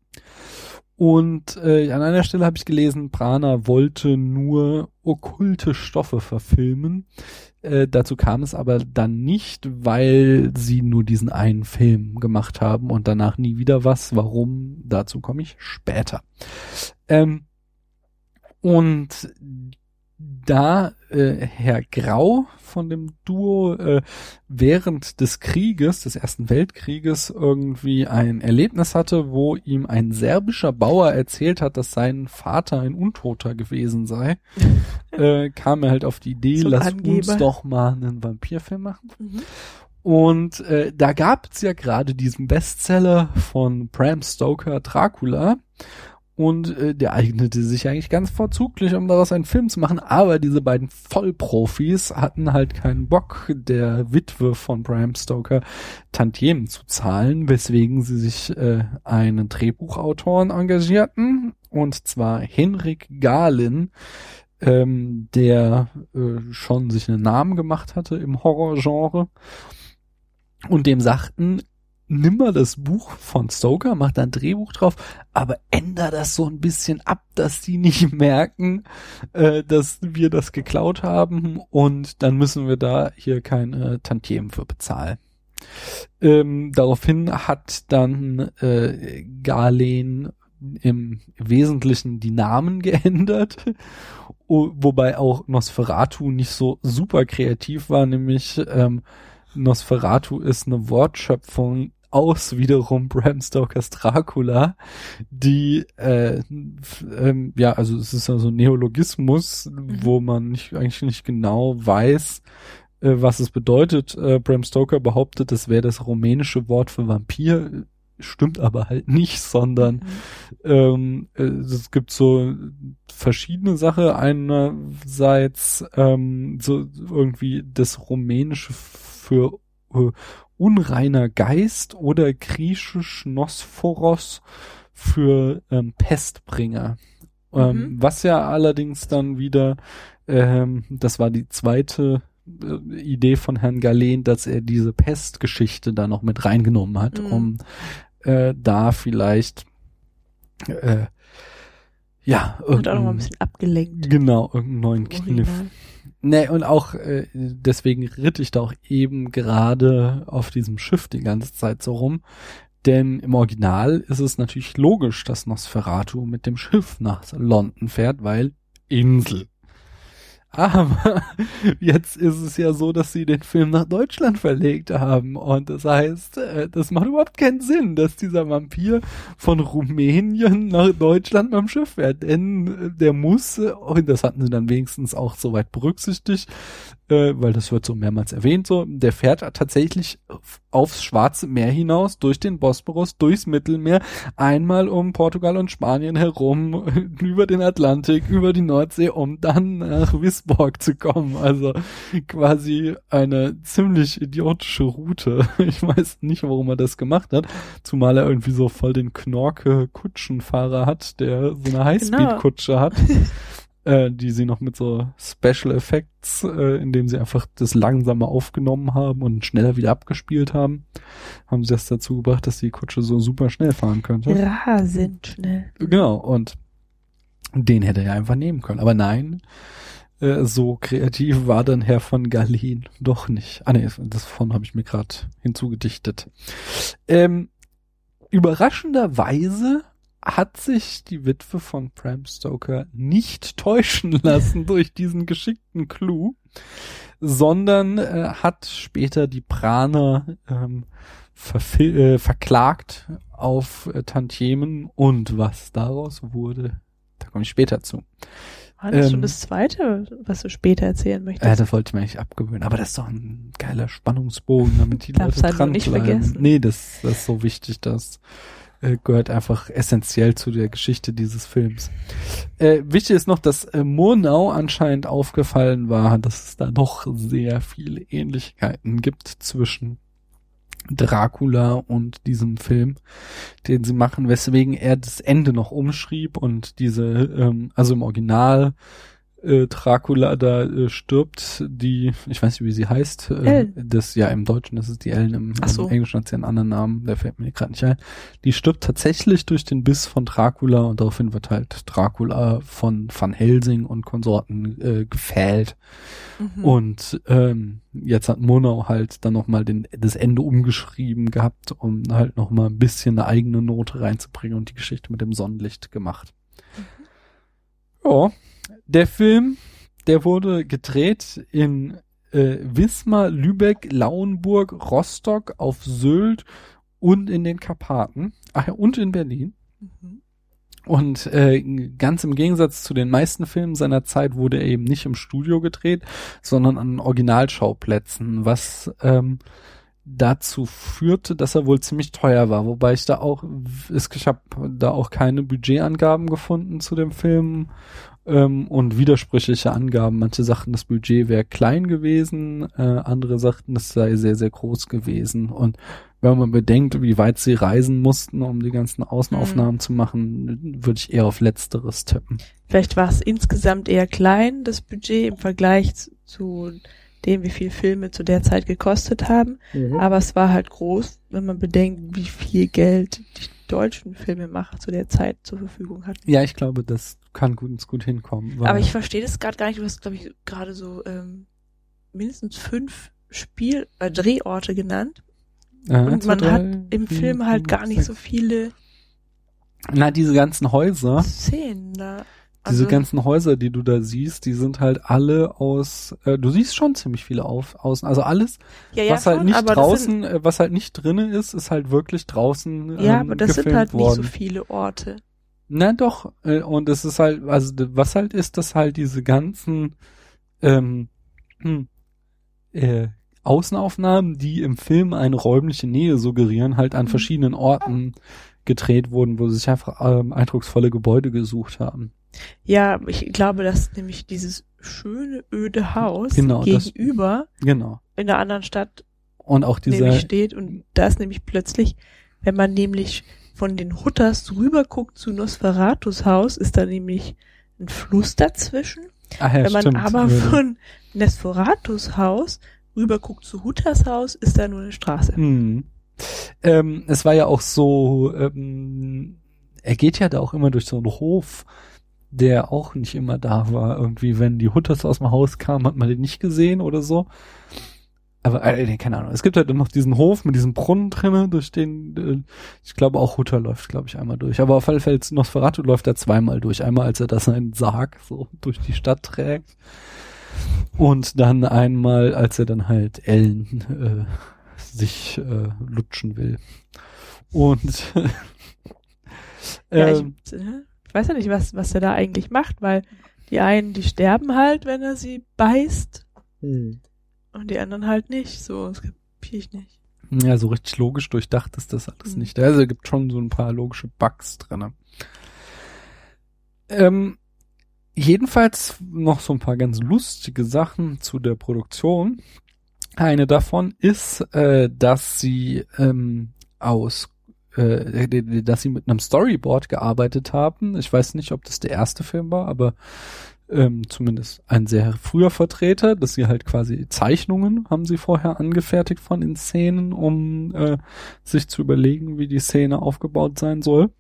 Und äh, an einer Stelle habe ich gelesen, Prana wollte nur okkulte Stoffe verfilmen. Äh, dazu kam es aber dann nicht, weil sie nur diesen einen Film gemacht haben und danach nie wieder was. Warum? Dazu komme ich später. Ähm, und da äh, Herr Grau von dem Duo äh, während des Krieges, des Ersten Weltkrieges, irgendwie ein Erlebnis hatte, wo ihm ein serbischer Bauer erzählt hat, dass sein Vater ein Untoter gewesen sei, äh, kam er halt auf die Idee, Zum lass Angeber. uns doch mal einen Vampirfilm machen. Mhm. Und äh, da gab es ja gerade diesen Bestseller von Bram Stoker, Dracula. Und äh, der eignete sich eigentlich ganz vorzüglich, um daraus einen Film zu machen. Aber diese beiden Vollprofis hatten halt keinen Bock, der Witwe von Bram Stoker Tantiemen zu zahlen, weswegen sie sich äh, einen Drehbuchautoren engagierten. Und zwar Henrik Gahlin, ähm, der äh, schon sich einen Namen gemacht hatte im Horrorgenre. Und dem sagten, nimm mal das Buch von Stoker, mach da ein Drehbuch drauf, aber änder das so ein bisschen ab, dass die nicht merken, äh, dass wir das geklaut haben und dann müssen wir da hier keine Tantiemen für bezahlen. Ähm, daraufhin hat dann äh, Gahlin im Wesentlichen die Namen geändert, wobei auch Nosferatu nicht so super kreativ war, nämlich ähm, Nosferatu ist eine Wortschöpfung aus wiederum Bram Stokers Dracula, die äh, ähm, ja, also es ist ja so ein Neologismus, mhm. wo man nicht eigentlich nicht genau weiß, äh, was es bedeutet. Äh, Bram Stoker behauptet, das wäre das rumänische Wort für Vampir, stimmt aber halt nicht, sondern mhm. ähm, äh, es gibt so verschiedene Sachen. Einerseits ähm, so irgendwie das Rumänische für äh, unreiner Geist oder griechisch Nosphoros für ähm, Pestbringer. Mhm. Ähm, was ja allerdings dann wieder, ähm, das war die zweite äh, Idee von Herrn Gahlin, dass er diese Pestgeschichte da noch mit reingenommen hat, mhm. um äh, da vielleicht äh, ja, und auch noch mal ein bisschen abgelenkt. Genau, irgendeinen neuen Kniff. Nee, und auch äh, deswegen ritt ich da auch eben gerade auf diesem Schiff die ganze Zeit so rum. Denn im Original ist es natürlich logisch, dass Nosferatu mit dem Schiff nach London fährt, weil Insel. Aber jetzt ist es ja so, dass sie den Film nach Deutschland verlegt haben. Und das heißt, das macht überhaupt keinen Sinn, dass dieser Vampir von Rumänien nach Deutschland beim Schiff fährt. Denn der muss, und das hatten sie dann wenigstens auch soweit berücksichtigt, weil das wird so mehrmals erwähnt, so, der fährt tatsächlich aufs Schwarze Meer hinaus, durch den Bosporus, durchs Mittelmeer, einmal um Portugal und Spanien herum, über den Atlantik, über die Nordsee, um dann nach Wisborg zu kommen. Also quasi eine ziemlich idiotische Route. Ich weiß nicht, warum er das gemacht hat, zumal er irgendwie so voll den Knorke-Kutschenfahrer hat, der so eine Highspeed-Kutsche hat. äh, die sie noch mit so Special Effects, äh, indem sie einfach das langsamer aufgenommen haben und schneller wieder abgespielt haben, haben sie das dazu gebracht, dass die Kutsche so super schnell fahren könnte. Rasend schnell. Genau, und den hätte er einfach nehmen können. Aber nein, äh, so kreativ war dann Herr von Galeen doch nicht. Ah nee, das von habe ich mir gerade hinzugedichtet. Ähm, überraschenderweise hat sich die Witwe von Bram Stoker nicht täuschen lassen durch diesen geschickten Clou, sondern äh, hat später die Praner ähm, verfil- äh, verklagt auf äh, Tantiemen, und was daraus wurde, da komme ich später zu. War das Ähm, schon das Zweite, was du später erzählen möchtest? Äh, das wollte ich mir eigentlich abgewöhnen, aber das ist doch ein geiler Spannungsbogen, damit die Darf's Leute halt dran nicht bleiben. vergessen. Nee, das, das ist so wichtig, das äh, gehört einfach essentiell zu der Geschichte dieses Films. Äh, wichtig ist noch, dass äh, Murnau anscheinend aufgefallen war, dass es da doch sehr viele Ähnlichkeiten gibt zwischen Dracula und diesem Film, den sie machen, weswegen er das Ende noch umschrieb und diese, ähm, also im Original äh, Dracula da äh, stirbt die, ich weiß nicht, wie sie heißt, äh, das ja im Deutschen, das ist die Ellen, im, Ach so. im Englischen hat sie einen anderen Namen, der fällt mir gerade nicht ein. Die stirbt tatsächlich durch den Biss von Dracula, und daraufhin wird halt Dracula von Van Helsing und Konsorten äh, gefällt. Mhm. Und ähm, jetzt hat Murnau halt dann nochmal den das Ende umgeschrieben gehabt, um halt nochmal ein bisschen eine eigene Note reinzubringen und die Geschichte mit dem Sonnenlicht gemacht. Mhm. Ja, der Film, der wurde gedreht in äh, Wismar, Lübeck, Lauenburg, Rostock, auf Sylt und in den Karpaten. Ach ja, und in Berlin. Mhm. Und äh, ganz im Gegensatz zu den meisten Filmen seiner Zeit wurde er eben nicht im Studio gedreht, sondern an Originalschauplätzen, was ähm, dazu führte, dass er wohl ziemlich teuer war. Wobei ich da auch, ich habe da auch keine Budgetangaben gefunden zu dem Film ähm, und widersprüchliche Angaben. Manche sagten, das Budget wäre klein gewesen, äh, andere sagten, es sei sehr, sehr groß gewesen. Und wenn man bedenkt, wie weit sie reisen mussten, um die ganzen Außenaufnahmen mhm. zu machen, würde ich eher auf Letzteres tippen. Vielleicht war es insgesamt eher klein, das Budget, im Vergleich zu dem, wie viel Filme zu der Zeit gekostet haben. Mhm. Aber es war halt groß, wenn man bedenkt, wie viel Geld die deutschen Filmemacher zu der Zeit zur Verfügung hatten. Ja, ich glaube, das kann gut, gut hinkommen. Aber ich verstehe das gerade gar nicht. Du hast, glaube ich, gerade so ähm, mindestens fünf Spiel- äh, Drehorte genannt. Ja, und man drei, hat im vier, Film halt gar nicht sechs. So viele Na, diese ganzen Häuser. Szenen da. Diese also, ganzen Häuser, die du da siehst, die sind halt alle aus, äh, du siehst schon ziemlich viele auf, außen, also alles, ja, ja, was halt schon, nicht aber draußen, sind, äh, was halt nicht drinnen ist, ist halt wirklich draußen ähm, ja, aber das sind halt worden. nicht so viele Orte. Na doch, äh, und es ist halt, also was halt ist, dass halt diese ganzen ähm, hm, äh, Außenaufnahmen, die im Film eine räumliche Nähe suggerieren, halt an verschiedenen Orten gedreht wurden, wo sie sich einfach ähm, eindrucksvolle Gebäude gesucht haben. Ja, ich glaube, dass nämlich dieses schöne, öde Haus genau, gegenüber das, genau. in einer anderen Stadt und auch dieser nämlich steht. Und da ist nämlich plötzlich, wenn man nämlich von den Hutters rüber guckt zu Nosferatus Haus, ist da nämlich ein Fluss dazwischen. Ach ja, wenn man stimmt, aber ja. von Nosferatus Haus rüber guckt zu Hutters Haus, ist da nur eine Straße. Hm. Ähm, es war ja auch so, ähm, er geht ja da auch immer durch so einen Hof, der auch nicht immer da war. Irgendwie, wenn die Hutters aus dem Haus kamen, hat man den nicht gesehen oder so. Aber, äh, keine Ahnung. Es gibt halt noch diesen Hof mit diesem Brunnen drinnen, durch den, äh, ich glaube auch Hutter läuft, glaube ich, einmal durch. Aber auf alle Fälle, Nosferatu läuft da zweimal durch. Einmal, als er da seinen Sarg so durch die Stadt trägt. Und dann einmal, als er dann halt Ellen äh, sich äh, lutschen will. Und ja, ähm, ich, ich weiß ja nicht, was, was er da eigentlich macht, weil die einen, die sterben halt, wenn er sie beißt. Hm. Und die anderen halt nicht. So, das kapiere ich nicht. Ja, so richtig logisch durchdacht ist das alles hm. nicht. Also es gibt schon so ein paar logische Bugs drin. Ähm, jedenfalls noch so ein paar ganz lustige Sachen zu der Produktion. Eine davon ist, äh, dass sie ähm, aus äh, dass sie mit einem Storyboard gearbeitet haben. Ich weiß nicht, ob das der erste Film war, aber ähm, zumindest ein sehr früher Vertreter, dass sie halt quasi Zeichnungen haben sie vorher angefertigt von den Szenen, um äh, sich zu überlegen, wie die Szene aufgebaut sein soll.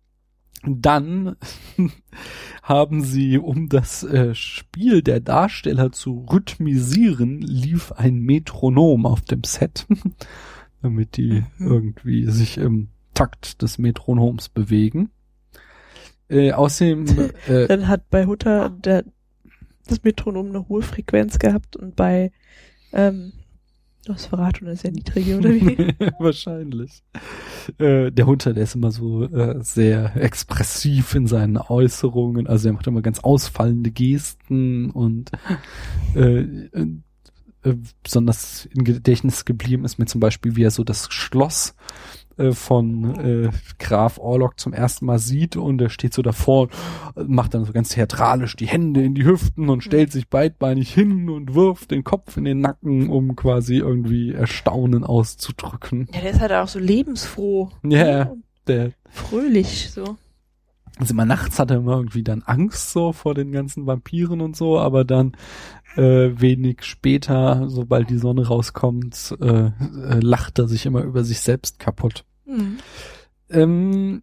Dann haben sie, um das äh, Spiel der Darsteller zu rhythmisieren, lief ein Metronom auf dem Set, damit die mhm. irgendwie sich im Takt des Metronoms bewegen. Äh, außerdem äh, dann hat bei Hutter der, das Metronom eine hohe Frequenz gehabt und bei ähm, Nosferatu ist ja niedrige, oder wie? Wahrscheinlich. Äh, der Hutter, der ist immer so äh, sehr expressiv in seinen Äußerungen, also er macht immer ganz ausfallende Gesten und äh, äh, besonders im Gedächtnis geblieben ist mir zum Beispiel, wie er so das Schloss äh, von äh, Graf Orlok zum ersten Mal sieht und er steht so davor und macht dann so ganz theatralisch die Hände in die Hüften und stellt sich beidbeinig hin und wirft den Kopf in den Nacken, um quasi irgendwie Erstaunen auszudrücken. Ja, der ist halt auch so lebensfroh. Ja, yeah, der fröhlich so. Also immer nachts hat er immer irgendwie dann Angst so vor den ganzen Vampiren und so, aber dann äh, wenig später, sobald die Sonne rauskommt, äh, äh, lacht er sich immer über sich selbst kaputt. Mhm. Ähm,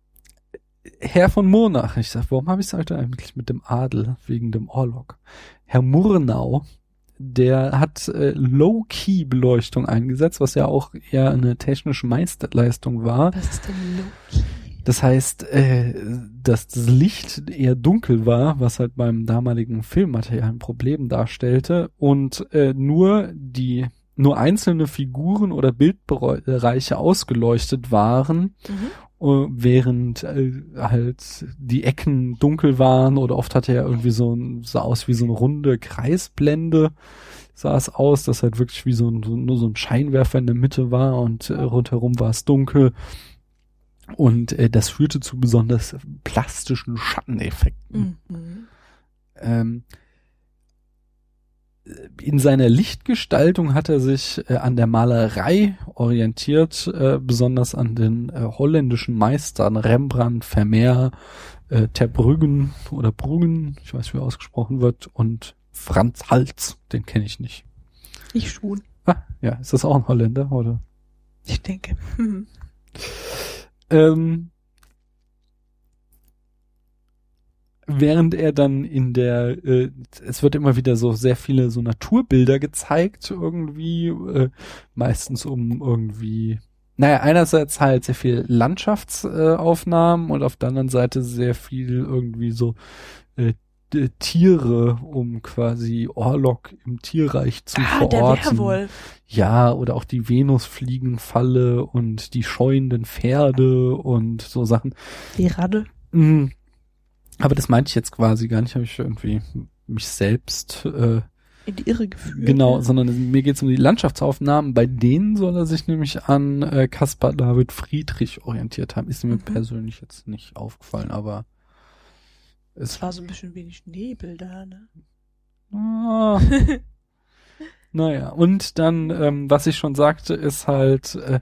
Herr von Murnach, ich sag, warum habe ich es heute eigentlich mit dem Adel wegen dem Orlok? Herr Murnau, der hat äh, Low-Key-Beleuchtung eingesetzt, was ja auch eher eine technische Meisterleistung war. Was ist denn Low-Key? Das heißt, äh, dass das Licht eher dunkel war, was halt beim damaligen Filmmaterial ein Problem darstellte und äh, nur die nur einzelne Figuren oder Bildbereiche ausgeleuchtet waren, mhm. während äh, halt die Ecken dunkel waren oder oft hatte er irgendwie so ein, sah aus wie so eine runde Kreisblende, sah es aus, dass halt wirklich wie so ein, so, nur so ein Scheinwerfer in der Mitte war und äh, rundherum war es dunkel. Und äh, das führte zu besonders plastischen Schatteneffekten. Mhm. Ähm, in seiner Lichtgestaltung hat er sich äh, an der Malerei orientiert, äh, besonders an den äh, holländischen Meistern Rembrandt, Vermeer, äh, Ter Brueggen oder Bruggen, ich weiß wie er ausgesprochen wird, und Franz Hals, den kenne ich nicht. Ich schon. Ah, ja, ist das auch ein Holländer, oder? Ich denke. Hm. Ähm, während er dann in der, äh, es wird immer wieder so sehr viele so Naturbilder gezeigt irgendwie, äh, meistens um irgendwie, naja, einerseits halt sehr viel Landschaftsaufnahmen äh, und auf der anderen Seite sehr viel irgendwie so äh, d- Tiere, um quasi Orlok im Tierreich zu ah, verorten. Der Werwolf. Ja, oder auch die Venusfliegenfalle und die scheuenden Pferde und so Sachen. Die Radde. Mhm. Aber das meinte ich jetzt quasi gar nicht, habe ich irgendwie mich selbst äh, in die Irre geführt. Genau, ja. sondern mir geht es um die Landschaftsaufnahmen, bei denen soll er sich nämlich an äh, Caspar David Friedrich orientiert haben. Ist mir mhm. persönlich jetzt nicht aufgefallen, aber es, es war so ein bisschen wenig Nebel da, ne? Ah. Naja, und dann, ähm, was ich schon sagte, ist halt, äh,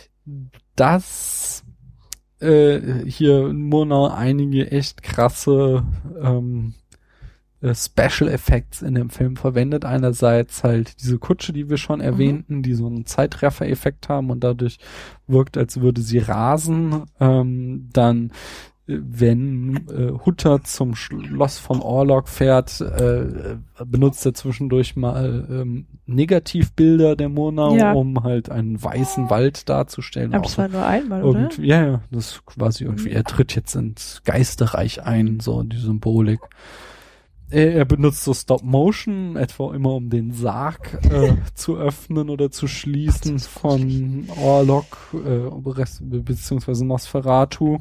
dass äh, hier in Murnau einige echt krasse ähm, äh, Special Effects in dem Film verwendet. Einerseits halt diese Kutsche, die wir schon erwähnten, mhm. die so einen Zeitraffer-Effekt haben und dadurch wirkt, als würde sie rasen. Ähm, dann wenn äh, Hutter zum Schloss von Orlok fährt, äh, benutzt er zwischendurch mal ähm, Negativbilder der Murnau, ja. um halt einen weißen Wald darzustellen. Aber es war nur einmal, oder? Ja, ja, das ist quasi irgendwie, er tritt jetzt ins Geisterreich ein, so die Symbolik. Er, er benutzt so Stop-Motion, etwa immer um den Sarg äh, zu öffnen oder zu schließen von Orlok, äh, beziehungsweise Nosferatu.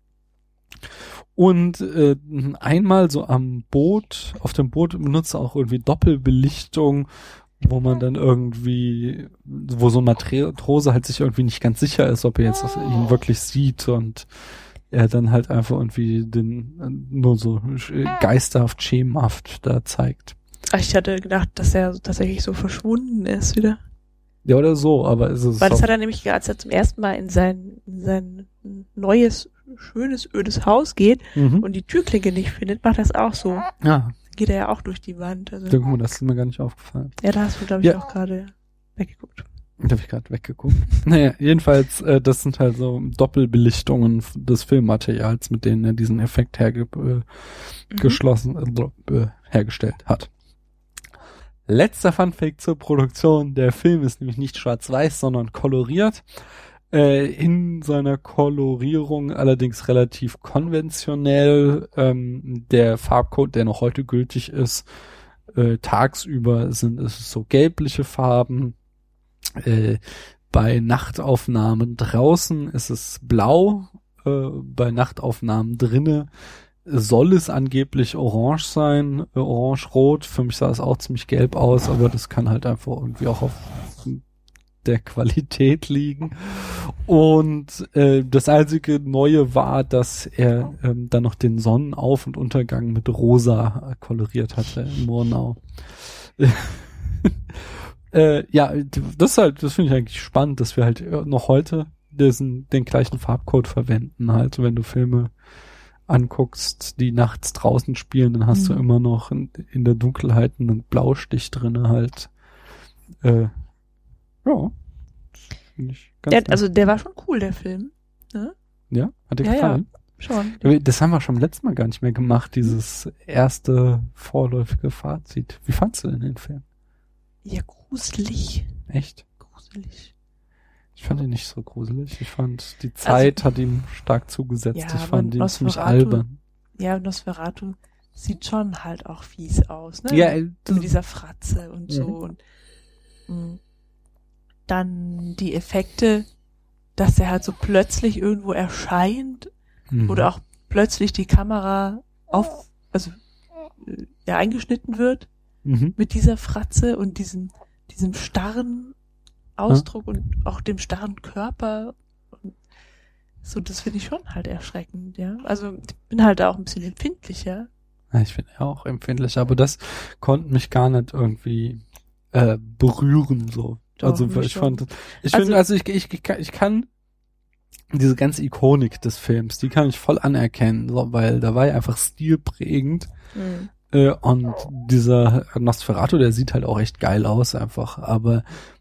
Und äh, einmal so am Boot, auf dem Boot benutzt er auch irgendwie Doppelbelichtung, wo man dann irgendwie, wo so ein Matrose halt sich irgendwie nicht ganz sicher ist, ob er jetzt ihn wirklich sieht und er dann halt einfach irgendwie den nur so geisterhaft, schemenhaft da zeigt. Ach, ich hatte gedacht, dass er tatsächlich so verschwunden ist wieder. Ja, oder so, aber ist es Weil das hat er nämlich, als er zum ersten Mal in sein, in sein neues, schönes, ödes Haus geht mhm. und die Türklinke nicht findet, macht das auch so. Ja, geht er ja auch durch die Wand. Also, Guck mal, das ist mir gar nicht aufgefallen. ja, da hast du, glaube ich, Ja. auch gerade weggeguckt. Da habe ich gerade weggeguckt. Naja, jedenfalls, äh, das sind halt so Doppelbelichtungen f- des Filmmaterials, mit denen er diesen Effekt herge äh, Mhm. geschlossen, äh, äh, hergestellt hat. Letzter Funfact zur Produktion. Der Film ist nämlich nicht schwarz-weiß, sondern koloriert. Äh, in seiner Kolorierung allerdings relativ konventionell. Ähm, der Farbcode, der noch heute gültig ist, äh, tagsüber sind es so gelbliche Farben. Äh, bei Nachtaufnahmen draußen ist es blau. Äh, bei Nachtaufnahmen drinnen soll es angeblich orange sein, äh, orange-rot. Für mich sah es auch ziemlich gelb aus, aber das kann halt einfach irgendwie auch auf der Qualität liegen. Und äh, das einzige Neue war, dass er ähm, dann noch den Sonnenauf- und Untergang mit rosa äh, koloriert hatte in Murnau. äh, ja, das ist halt, das finde ich eigentlich spannend, dass wir halt noch heute diesen, den gleichen Farbcode verwenden. Halt, wenn du Filme anguckst, die nachts draußen spielen, dann hast Mhm. du immer noch in, in der Dunkelheit einen Blaustich drinne halt. Äh, ja. Finde ich ganz Der, nett. also der war schon cool, der Film. Ja, hat dir Ja, gefallen? Schon. Ja. Das haben wir schon beim letzten Mal gar nicht mehr gemacht, dieses erste vorläufige Fazit. Wie fandst du denn den Film? Ja, gruselig. Echt? Gruselig. Ich fand ihn nicht so gruselig. Ich fand, die Zeit Also- hat ihm stark zugesetzt. Ja, ich aber fand ihn ziemlich Nosferatu- albern. Ja, Nosferatu sieht schon halt auch fies aus, ne? Ja, äh, das, Mit dieser Fratze und so. Mhm. Und mh. dann die Effekte, dass der halt so plötzlich irgendwo erscheint mhm. oder auch plötzlich die Kamera auf, also äh, ja, eingeschnitten wird Mhm. mit dieser Fratze und diesem, diesem starren Ausdruck und auch dem starren Körper. Und so, das finde ich schon halt erschreckend, ja. Also ich bin halt auch ein bisschen empfindlicher. Ja, ich bin ja auch empfindlich, aber das konnte mich gar nicht irgendwie äh, berühren, so. Doch, also mich ich schon. fand, ich Also- finde, also ich, ich, ich, kann- ich kann diese ganze Ikonik des Films, die kann ich voll anerkennen, so, weil da war ja einfach stilprägend. Mhm. Äh, und dieser Nosferatu, der sieht halt auch echt geil aus einfach, aber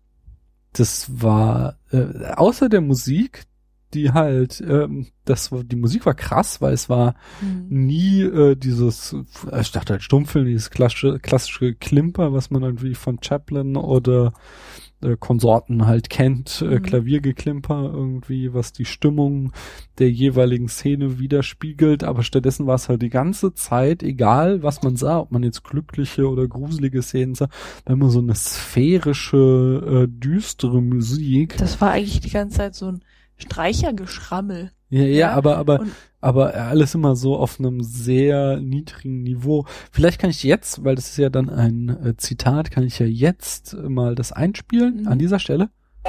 das war, äh, außer der Musik, die halt, ähm, das war, die Musik war krass, weil es war Mhm. nie äh, dieses, ich dachte halt Stummfilm, dieses klassische, klassische Klimper, was man irgendwie von Chaplin oder äh, Konsorten halt kennt, äh, Mhm. Klaviergeklimper irgendwie, was die Stimmung der jeweiligen Szene widerspiegelt, aber stattdessen war es halt die ganze Zeit, egal was man sah, ob man jetzt glückliche oder gruselige Szenen sah, war immer so eine sphärische, äh, düstere Musik. Das war eigentlich die ganze Zeit so ein Streichergeschrammel. Ja, ja, Ja, aber, aber, und- aber alles immer so auf einem sehr niedrigen Niveau. Vielleicht kann ich jetzt, weil das ist ja dann ein äh, Zitat, kann ich ja jetzt mal das einspielen Mhm. an dieser Stelle.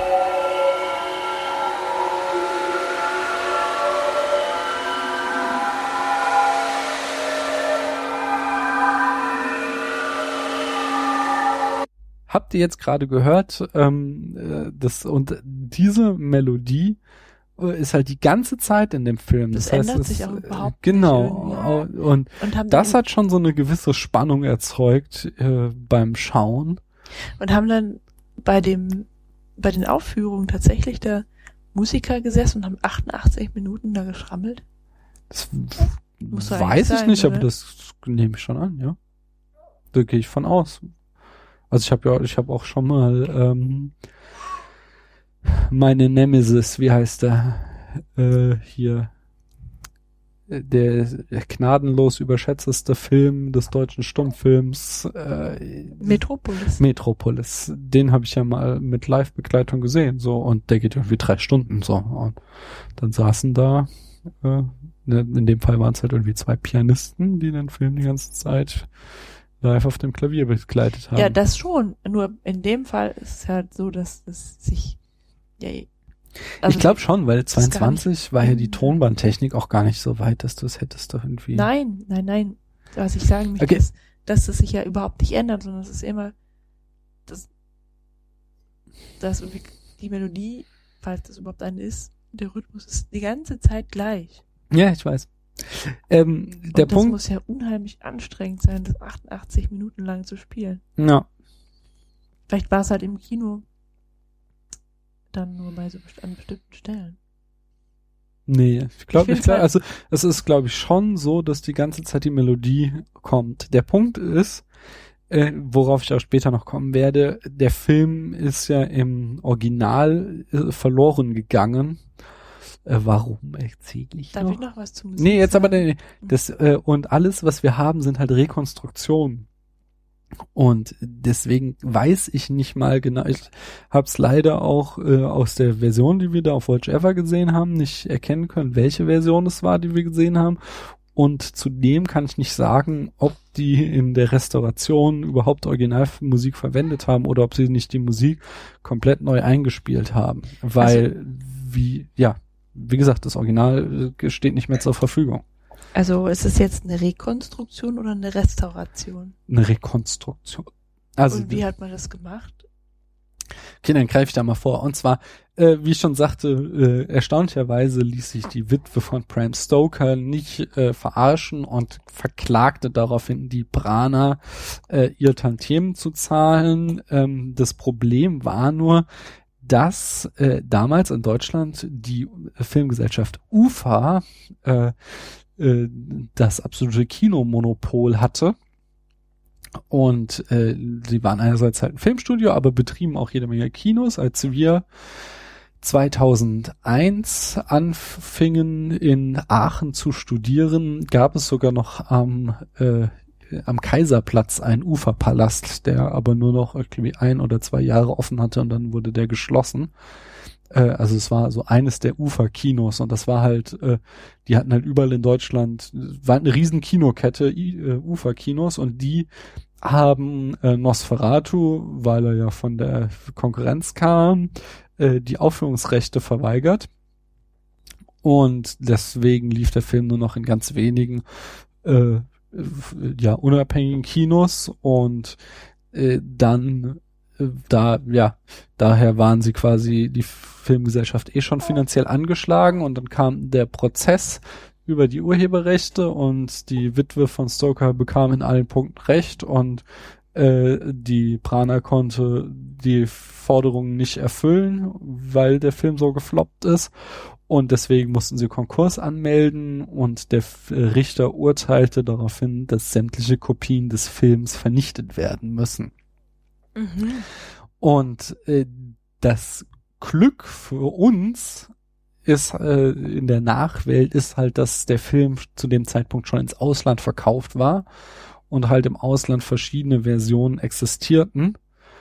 Habt ihr jetzt gerade gehört, ähm, äh, das, und diese Melodie äh, ist halt die ganze Zeit in dem Film. Das Das, heißt, ändert es, sich auch äh, überhaupt genau. nicht Und Und haben das dann, hat schon so eine gewisse Spannung erzeugt äh, beim Schauen. und haben dann bei dem, bei den Aufführungen tatsächlich da Musiker gesessen und haben achtundachtzig Minuten da geschrammelt. Das Muss doch weiß eigentlich ich sein, nicht, aber oder? das nehme ich schon an, ja. Da gehe ich von aus. Also ich habe ja, ich habe auch schon mal ähm, meine Nemesis, wie heißt der äh, hier, der gnadenlos überschätzteste Film des deutschen Stummfilms, äh, Metropolis. Metropolis. Den habe ich ja mal mit Live-Begleitung gesehen, so, und der geht irgendwie drei Stunden so. Und dann saßen da, äh, ne, in dem Fall waren es halt irgendwie zwei Pianisten, die den Film die ganze Zeit live auf dem Klavier begleitet haben. Ja, das schon. Nur in dem Fall ist es halt so, dass es sich, ja, also ich glaube schon, weil ist gar zweiundzwanzig war ja die Mhm. Tonbandtechnik auch gar nicht so weit, dass du es hättest doch irgendwie. Nein, nein, nein. Was ich sagen möchte, Okay. ist, dass es sich ja überhaupt nicht ändert, sondern es ist immer, dass, dass irgendwie die Melodie, falls das überhaupt eine ist, der Rhythmus ist die ganze Zeit gleich. Ja, ich weiß. Ähm, der Und das Punkt muss ja unheimlich anstrengend sein, das achtundachtzig Minuten lang zu spielen. Ja. Vielleicht war es halt im Kino dann nur bei so best- an bestimmten Stellen. Nee, ich glaube Ich nicht. Klar. find's Also es ist, glaube ich, schon so, dass die ganze Zeit die Melodie kommt. Der Punkt ist, äh, worauf ich auch später noch kommen werde, der Film ist ja im Original äh, verloren gegangen. Äh, warum erzähle ich Darf noch? ich noch was zu Musik Nee, jetzt aber sagen? nee, das äh, und alles, was wir haben, sind halt Rekonstruktionen. Und deswegen weiß ich nicht mal genau, ich habe es leider auch äh, aus der Version, die wir da auf Watch Ever gesehen haben, nicht erkennen können, welche Version es war, die wir gesehen haben. Und zudem kann ich nicht sagen, ob die in der Restauration überhaupt Originalmusik verwendet haben oder ob sie nicht die Musik komplett neu eingespielt haben. Weil, also, wie, ja, wie gesagt, das Original äh, steht nicht mehr zur Verfügung. Also ist es jetzt eine Rekonstruktion oder eine Restauration? Eine Rekonstruktion. Also, und wie hat man das gemacht? Okay, dann greife ich da mal vor. Und zwar, äh, wie ich schon sagte, äh, erstaunlicherweise ließ sich die Witwe von Bram Stoker nicht äh, verarschen und verklagte daraufhin die Brana, äh, ihr Tantiemen zu zahlen. Ähm, das Problem war nur, dass äh, damals in Deutschland die Filmgesellschaft U F A äh, äh, das absolute Kinomonopol hatte. Und äh, sie waren einerseits halt ein Filmstudio, aber betrieben auch jede Menge Kinos. Als wir zweitausendeins anfingen in Aachen zu studieren, gab es sogar noch am äh, am Kaiserplatz einen Uferpalast, der aber nur noch irgendwie ein oder zwei Jahre offen hatte und dann wurde der geschlossen. Äh, also es war so eines der Uferkinos und das war halt, äh, die hatten halt überall in Deutschland, war eine riesen Kinokette, äh, Uferkinos und die haben äh, Nosferatu, weil er ja von der Konkurrenz kam, äh, die Aufführungsrechte verweigert. Und deswegen lief der Film nur noch in ganz wenigen äh, ja unabhängigen Kinos und äh, dann äh, da ja daher waren sie quasi die Filmgesellschaft eh schon finanziell angeschlagen und dann kam der Prozess über die Urheberrechte und die Witwe von Stoker bekam in allen Punkten recht und äh, die Brana konnte die Forderungen nicht erfüllen, weil der Film so gefloppt ist und deswegen mussten sie Konkurs anmelden und der Richter urteilte daraufhin, dass sämtliche Kopien des Films vernichtet werden müssen. Mhm. Und äh, das Glück für uns ist äh, in der Nachwelt ist halt, dass der Film zu dem Zeitpunkt schon ins Ausland verkauft war und halt im Ausland verschiedene Versionen existierten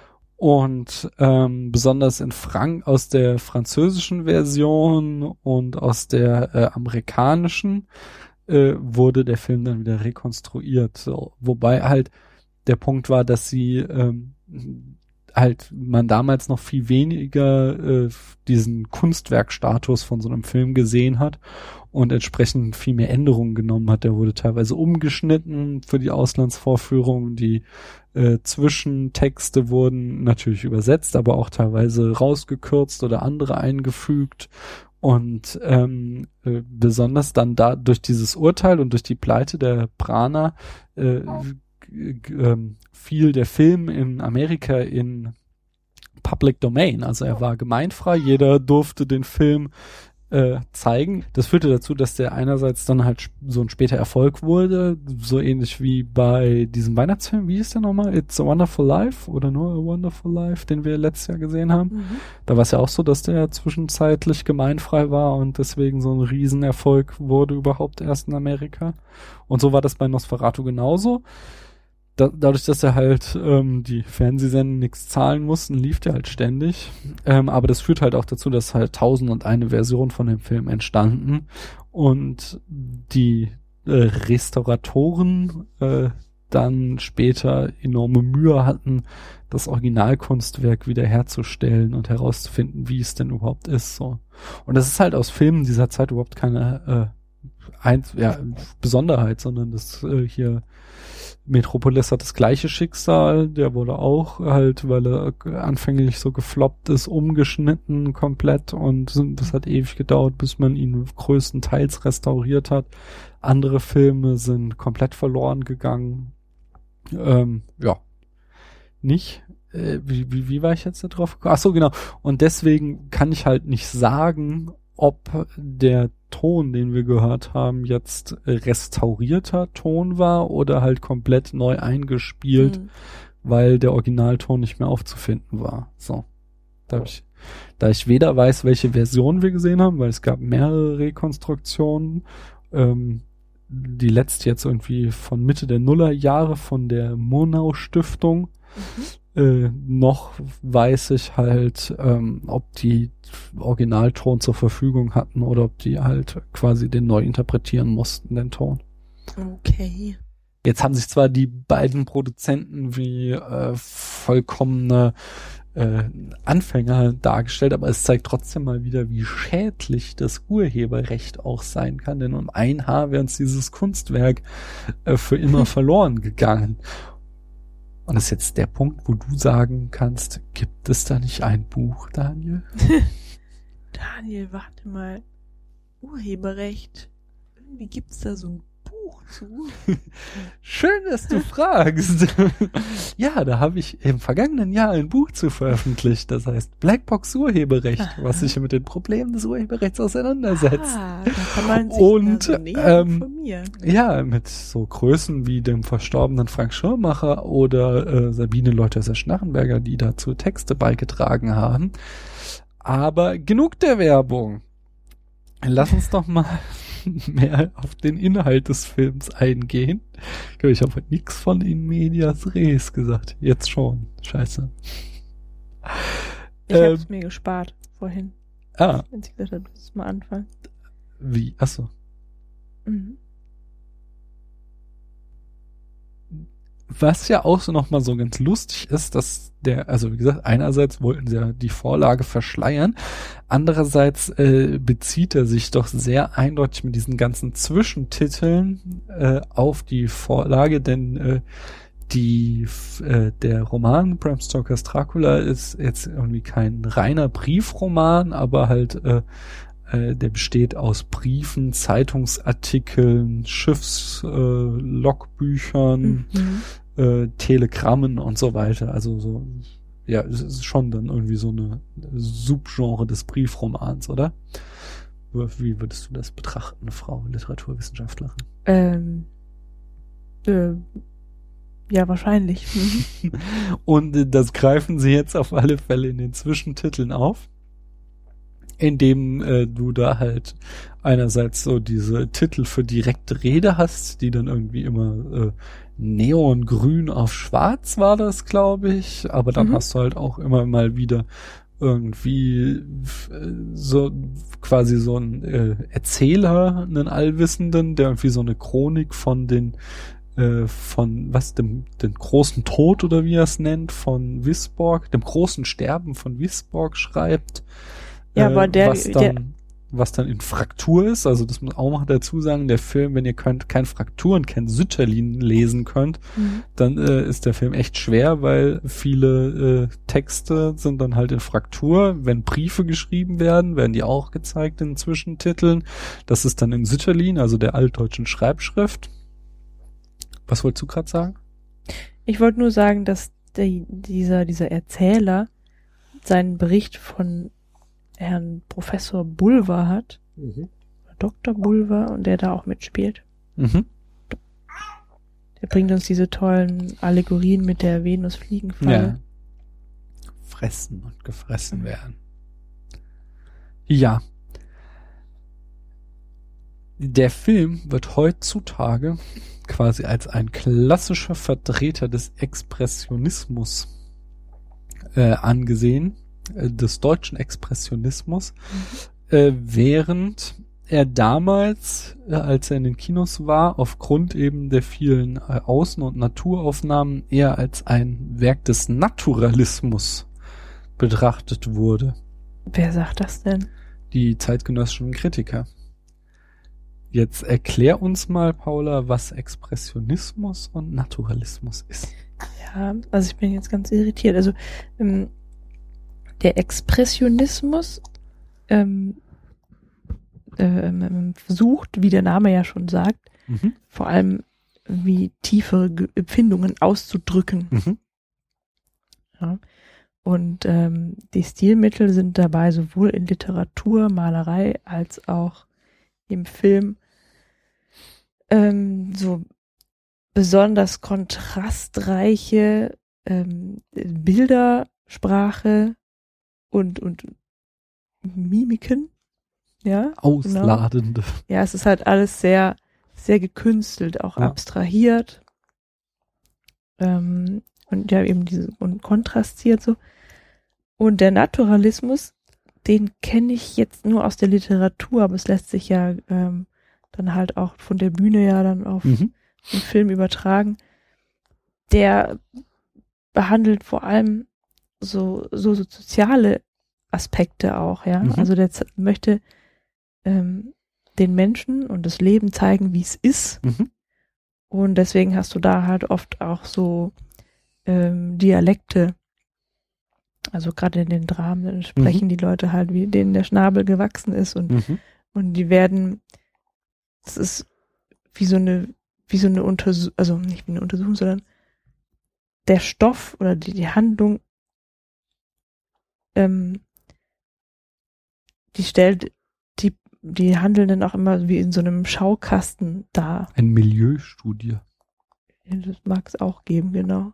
und ähm, besonders in Frank aus der französischen Version und aus der äh, amerikanischen äh, wurde der Film dann wieder rekonstruiert, so, wobei halt der Punkt war, dass sie ähm, halt man damals noch viel weniger äh, diesen Kunstwerkstatus von so einem Film gesehen hat und entsprechend viel mehr Änderungen genommen hat. Der wurde teilweise umgeschnitten für die Auslandsvorführungen, die äh, Zwischentexte wurden natürlich übersetzt, aber auch teilweise rausgekürzt oder andere eingefügt. Und ähm, äh, besonders dann da durch dieses Urteil und durch die Pleite der Brana äh, Ähm, fiel der Film in Amerika in Public Domain, also er war gemeinfrei, jeder durfte den Film äh, zeigen. Das führte dazu, dass der einerseits dann halt so ein später Erfolg wurde, so ähnlich wie bei diesem Weihnachtsfilm, wie hieß der nochmal? It's a Wonderful Life oder nur A Wonderful Life, den wir letztes Jahr gesehen haben. Mhm. Da war es ja auch so, dass der zwischenzeitlich gemeinfrei war und deswegen so ein Riesenerfolg wurde überhaupt erst in Amerika. Und so war das bei Nosferatu genauso. Da, dadurch, dass er halt ähm, die Fernsehsender nichts zahlen mussten, lief der halt ständig. Ähm, aber das führt halt auch dazu, dass halt tausend und eine Version von dem Film entstanden und die äh, Restauratoren äh, dann später enorme Mühe hatten, das Originalkunstwerk wiederherzustellen und herauszufinden, wie es denn überhaupt ist. So. Und das ist halt aus Filmen dieser Zeit überhaupt keine äh, ein, ja, Besonderheit, sondern das äh, hier Metropolis hat das gleiche Schicksal, der wurde auch halt, weil er anfänglich so gefloppt ist, umgeschnitten komplett und das hat ewig gedauert, bis man ihn größtenteils restauriert hat. Andere Filme sind komplett verloren gegangen. Ähm, ja, nicht. Äh, wie, wie, wie war ich jetzt da drauf gekommen? Ach so, genau. Und deswegen kann ich halt nicht sagen, ob der Ton, den wir gehört haben, jetzt restaurierter Ton war oder halt komplett neu eingespielt, mhm. weil der Originalton nicht mehr aufzufinden war. So. Da, hab ich, da ich weder weiß, welche Version wir gesehen haben, weil es gab mehrere Rekonstruktionen, ähm, die letzte jetzt irgendwie von Mitte der Nullerjahre von der Murnau Stiftung, mhm. Äh, noch weiß ich halt, ähm, ob die Originalton zur Verfügung hatten oder ob die halt quasi den neu interpretieren mussten, den Ton. Okay. Jetzt haben sich zwar die beiden Produzenten wie äh, vollkommene äh, Anfänger dargestellt, aber es zeigt trotzdem mal wieder, wie schädlich das Urheberrecht auch sein kann, denn um ein Haar wäre uns dieses Kunstwerk äh, für immer verloren gegangen. Und das ist jetzt der Punkt, wo du sagen kannst, gibt es da nicht ein Buch, Daniel? Daniel, warte mal. Urheberrecht. Irgendwie gibt's da so ein Buch zu. Schön, dass du fragst. Ja, da habe ich im vergangenen Jahr ein Buch zu veröffentlicht. Das heißt Blackbox Urheberrecht, Aha. was sich mit den Problemen des Urheberrechts auseinandersetzt. Ah, da kann man sich Und so näher ähm, informieren. Ja, mit so Größen wie dem verstorbenen Frank Schirmacher oder äh, Sabine Leutheusser-Schnarrenberger, die dazu Texte beigetragen haben. Aber genug der Werbung. Lass uns doch mal mehr auf den Inhalt des Films eingehen. Ich habe heute nichts von in medias res gesagt. Jetzt schon. Scheiße. Ich ähm, habe es mir gespart vorhin. Ah. Wenn sie gesagt hat, du musst mal anfangen. Wie? Achso. Mhm. Was ja auch so nochmal so ganz lustig ist, dass der, also wie gesagt, einerseits wollten sie ja die Vorlage verschleiern, andererseits äh, bezieht er sich doch sehr eindeutig mit diesen ganzen Zwischentiteln äh, auf die Vorlage, denn äh, die äh, der Roman Bram Stokers Dracula ist jetzt irgendwie kein reiner Briefroman, aber halt äh, äh, der besteht aus Briefen, Zeitungsartikeln, Schiffslogbüchern, äh, mhm. Äh, Telegrammen und so weiter. Also so, ja, es ist schon dann irgendwie so eine Subgenre des Briefromans, oder? Wie würdest du das betrachten, Frau Literaturwissenschaftlerin? Ähm, äh, ja, wahrscheinlich. Und äh, das greifen sie jetzt auf alle Fälle in den Zwischentiteln auf, indem äh, du da halt einerseits so diese Titel für direkte Rede hast, die dann irgendwie immer äh, neongrün auf schwarz war das, glaube ich, aber dann mhm. hast du halt auch immer mal wieder irgendwie so quasi so ein äh, Erzähler, einen Allwissenden, der irgendwie so eine Chronik von den äh, von was, dem den großen Tod oder wie er es nennt, von Wisborg, dem großen Sterben von Wisborg schreibt. Ja, aber der, was dann, der was dann in Fraktur ist, also das muss auch noch dazu sagen, der Film, wenn ihr könnt, kein Frakturen, kein Sütterlin lesen könnt, mhm. dann äh, ist der Film echt schwer, weil viele äh, Texte sind dann halt in Fraktur. Wenn Briefe geschrieben werden, werden die auch gezeigt in Zwischentiteln. Das ist dann in Sütterlin, also der altdeutschen Schreibschrift. Was wolltest du gerade sagen? Ich wollte nur sagen, dass der, dieser, dieser Erzähler seinen Bericht von Herrn Professor Bulwer hat, mhm. Doktor Bulwer, und der da auch mitspielt. Mhm. Der bringt uns diese tollen Allegorien mit der Venus-Fliegenfalle. Ja. Fressen und gefressen mhm. werden. Ja. Der Film wird heutzutage quasi als ein klassischer Vertreter des Expressionismus äh, angesehen, des deutschen Expressionismus, mhm. äh, während er damals, äh, als er in den Kinos war, aufgrund eben der vielen äh, Außen- und Naturaufnahmen eher als ein Werk des Naturalismus betrachtet wurde. Wer sagt das denn? Die zeitgenössischen Kritiker. Jetzt erklär uns mal, Paula, was Expressionismus und Naturalismus ist. Ja, also ich bin jetzt ganz irritiert. Also ähm, der Expressionismus ähm, ähm, versucht, wie der Name ja schon sagt, mhm. vor allem wie tiefere Ge- Empfindungen auszudrücken. Mhm. Ja. Und ähm, die Stilmittel sind dabei sowohl in Literatur, Malerei als auch im Film ähm, so besonders kontrastreiche ähm, Bildersprache und und Mimiken, ja, ausladende. Genau. Ja, es ist halt alles sehr sehr gekünstelt, auch ja. abstrahiert ähm, und ja eben diese und kontrastiert so. Und der Naturalismus, den kenne ich jetzt nur aus der Literatur, aber es lässt sich ja ähm, dann halt auch von der Bühne ja dann auf mhm. den Film übertragen. Der behandelt vor allem so so, so soziale Aspekte auch, ja. Mhm. Also der z- möchte ähm, den Menschen und das Leben zeigen, wie es ist. Mhm. Und deswegen hast du da halt oft auch so ähm, Dialekte. Also gerade in den Dramen sprechen mhm. die Leute halt, wie denen der Schnabel gewachsen ist und mhm. und die werden, das ist wie so eine wie so eine Untersuchung, also nicht wie eine Untersuchung, sondern der Stoff oder die, die Handlung, ähm, die stellt die die Handelnden auch immer wie in so einem Schaukasten dar. Eine Milieustudie. Ja, das mag es auch geben, genau.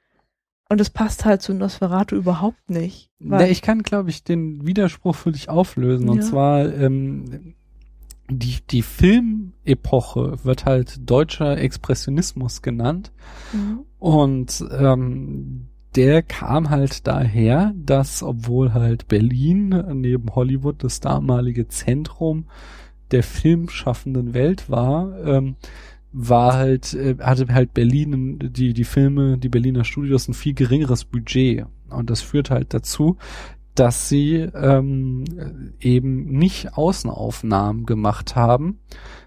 Und das passt halt zu Nosferatu überhaupt nicht. Ne, ich kann, glaube ich, den Widerspruch für dich auflösen. Ja. Und zwar, ähm, die, die Filmepoche wird halt deutscher Expressionismus genannt. Mhm. Und ähm, der kam halt daher, dass, obwohl halt Berlin neben Hollywood das damalige Zentrum der filmschaffenden Welt war, ähm, war halt, äh, hatte halt Berlin, die, die Filme, die Berliner Studios ein viel geringeres Budget. Und das führt halt dazu, dass sie ähm, eben nicht Außenaufnahmen gemacht haben,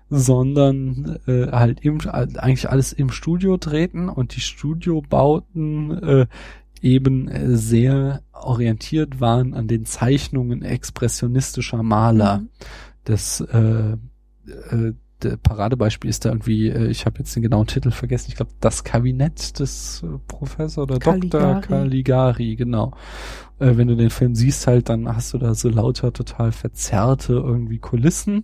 sondern äh, halt im, eigentlich alles im Studio drehten und die Studiobauten äh, eben äh, sehr orientiert waren an den Zeichnungen expressionistischer Maler. Mhm. Das äh, äh, der Paradebeispiel ist da irgendwie, ich habe jetzt den genauen Titel vergessen, ich glaube, das Kabinett des Professor oder Doktor Caligari, genau. Äh, wenn du den Film siehst halt, dann hast du da so lauter total verzerrte irgendwie Kulissen.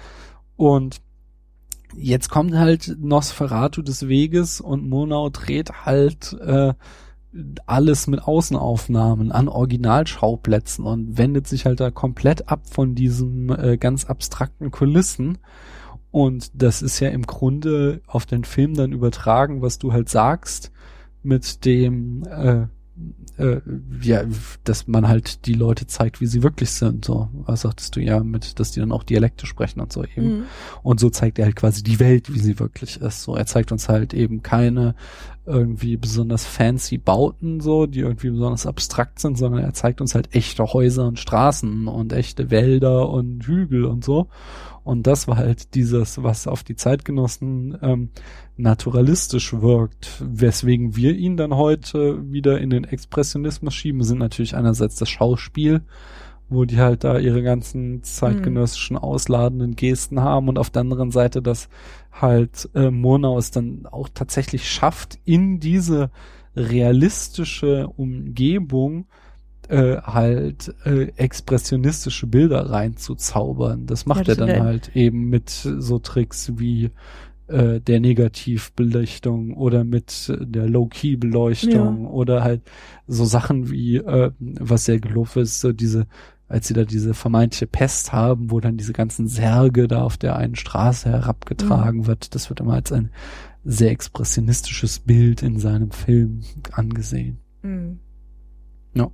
Und jetzt kommt halt Nosferatu des Weges und Murnau dreht halt äh, alles mit Außenaufnahmen an Originalschauplätzen und wendet sich halt da komplett ab von diesem äh, ganz abstrakten Kulissen. Und das ist ja im Grunde auf den Film dann übertragen, was du halt sagst, mit dem, äh, äh, ja, dass man halt die Leute zeigt, wie sie wirklich sind. So, was sagtest du ja, mit, dass die dann auch Dialekte sprechen und so eben. Mhm. Und so zeigt er halt quasi die Welt, wie sie wirklich ist. So, er zeigt uns halt eben keine irgendwie besonders fancy Bauten, so, die irgendwie besonders abstrakt sind, sondern er zeigt uns halt echte Häuser und Straßen und echte Wälder und Hügel und so. Und das war halt dieses, was auf die Zeitgenossen ähm, naturalistisch wirkt. Weswegen wir ihn dann heute wieder in den Expressionismus schieben, sind natürlich einerseits das Schauspiel, wo die halt da ihre ganzen zeitgenössischen ausladenden Gesten haben und auf der anderen Seite, dass halt äh, Murnau es dann auch tatsächlich schafft, in diese realistische Umgebung Äh, halt äh, expressionistische Bilder reinzuzaubern. Das macht ja, das er dann halt eben mit so Tricks wie äh, der Negativbelichtung oder mit der Low-Key-Beleuchtung ja. oder halt so Sachen wie, äh, was sehr gelobt ist, so diese, als sie da diese vermeintliche Pest haben, wo dann diese ganzen Särge da auf der einen Straße herabgetragen mhm. wird. Das wird immer als ein sehr expressionistisches Bild in seinem Film angesehen. Mhm. Ja.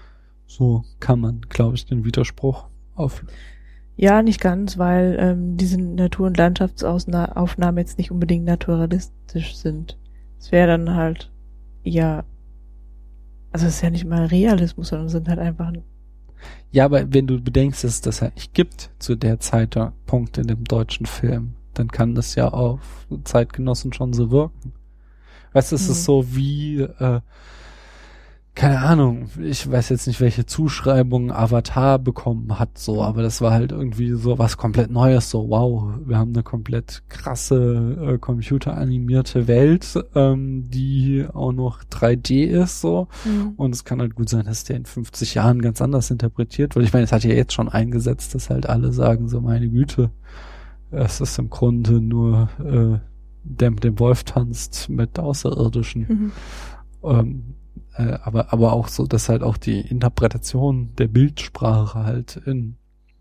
So kann man, glaube ich, den Widerspruch auflösen. Ja, nicht ganz, weil ähm, diese Natur- und Landschaftsaufnahmen jetzt nicht unbedingt naturalistisch sind. Es wäre dann halt, ja, also es ist ja nicht mal Realismus, sondern es sind halt einfach... Ja, aber wenn du bedenkst, dass es das halt nicht gibt zu der Zeitpunkt in dem deutschen Film, dann kann das ja auf Zeitgenossen schon so wirken. Weißt du, es mhm. ist so wie, äh, keine Ahnung, ich weiß jetzt nicht, welche Zuschreibung Avatar bekommen hat, so, aber das war halt irgendwie so was komplett Neues, so, wow, wir haben eine komplett krasse, äh, computeranimierte Welt, ähm, die auch noch drei D ist, so, mhm. und es kann halt gut sein, dass der in fünfzig Jahren ganz anders interpretiert wird. Ich meine, es hat ja jetzt schon eingesetzt, dass halt alle sagen, so, meine Güte, es ist im Grunde nur, äh, der mit dem Wolf tanzt mit Außerirdischen, mhm. ähm, Äh, aber aber auch so, dass halt auch die Interpretation der Bildsprache halt in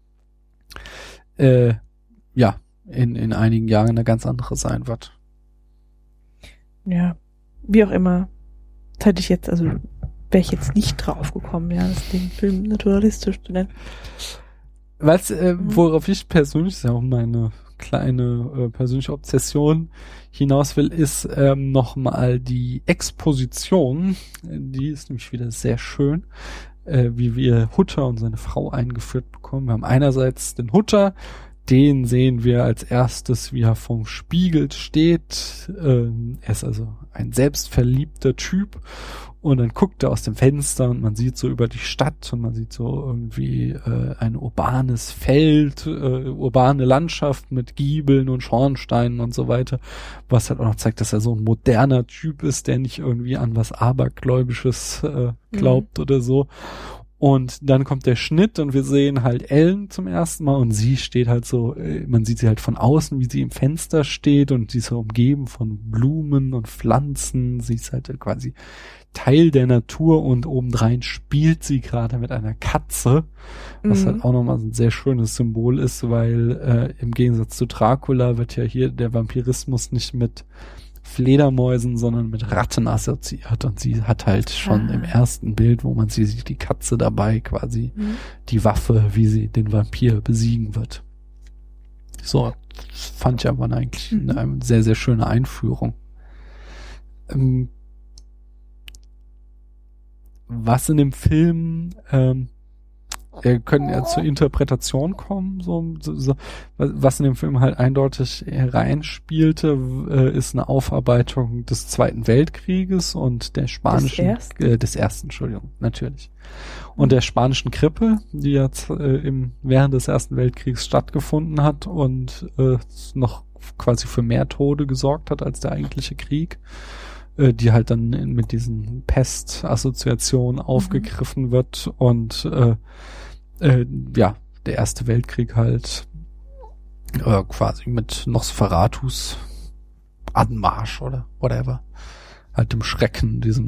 äh, ja in in einigen Jahren eine ganz andere sein wird. Ja, wie auch immer, das hätte ich jetzt, also wäre ich jetzt nicht drauf gekommen, ja, das den Film naturalistisch zu nennen. Was, äh, mhm. worauf ich persönlich, ist ja auch meine kleine äh, persönliche Obsession hinaus will, ist ähm, nochmal die Exposition. Die ist nämlich wieder sehr schön, äh, wie wir Hutter und seine Frau eingeführt bekommen. Wir haben einerseits den Hutter, den sehen wir als erstes, wie er vorm Spiegel steht. Ähm, er ist also ein selbstverliebter Typ. Und dann guckt er aus dem Fenster und man sieht so über die Stadt und man sieht so irgendwie äh, ein urbanes Feld, äh, urbane Landschaft mit Giebeln und Schornsteinen und so weiter, was halt auch noch zeigt, dass er so ein moderner Typ ist, der nicht irgendwie an was Abergläubisches äh, glaubt mhm. oder so. Und dann kommt der Schnitt und wir sehen halt Ellen zum ersten Mal und sie steht halt so, man sieht sie halt von außen, wie sie im Fenster steht und sie ist so umgeben von Blumen und Pflanzen. Sie ist halt quasi Teil der Natur und obendrein spielt sie gerade mit einer Katze, was mhm. halt auch nochmal ein sehr schönes Symbol ist, weil äh, im Gegensatz zu Dracula wird ja hier der Vampirismus nicht mit Fledermäusen, sondern mit Ratten assoziiert und sie hat halt schon ah. im ersten Bild, wo man sie sieht, die Katze dabei quasi mhm. die Waffe, wie sie den Vampir besiegen wird. So, fand ich aber eigentlich mhm. eine sehr, sehr schöne Einführung. Ähm, was in dem Film ähm, wir können ja zur Interpretation kommen, so, so, so was in dem Film halt eindeutig hereinspielte, äh, ist eine Aufarbeitung des Zweiten Weltkrieges und der spanischen, des ersten, äh, des ersten Entschuldigung, natürlich. Und der spanischen Grippe, die jetzt äh, im, während des Ersten Weltkriegs stattgefunden hat und äh, noch quasi für mehr Tode gesorgt hat als der eigentliche Krieg, äh, die halt dann in, mit diesen Pest-Assoziationen mhm. aufgegriffen wird und äh, Äh, ja, der Erste Weltkrieg halt äh, quasi mit Nosferatus Anmarsch oder whatever. Halt dem Schrecken, diesem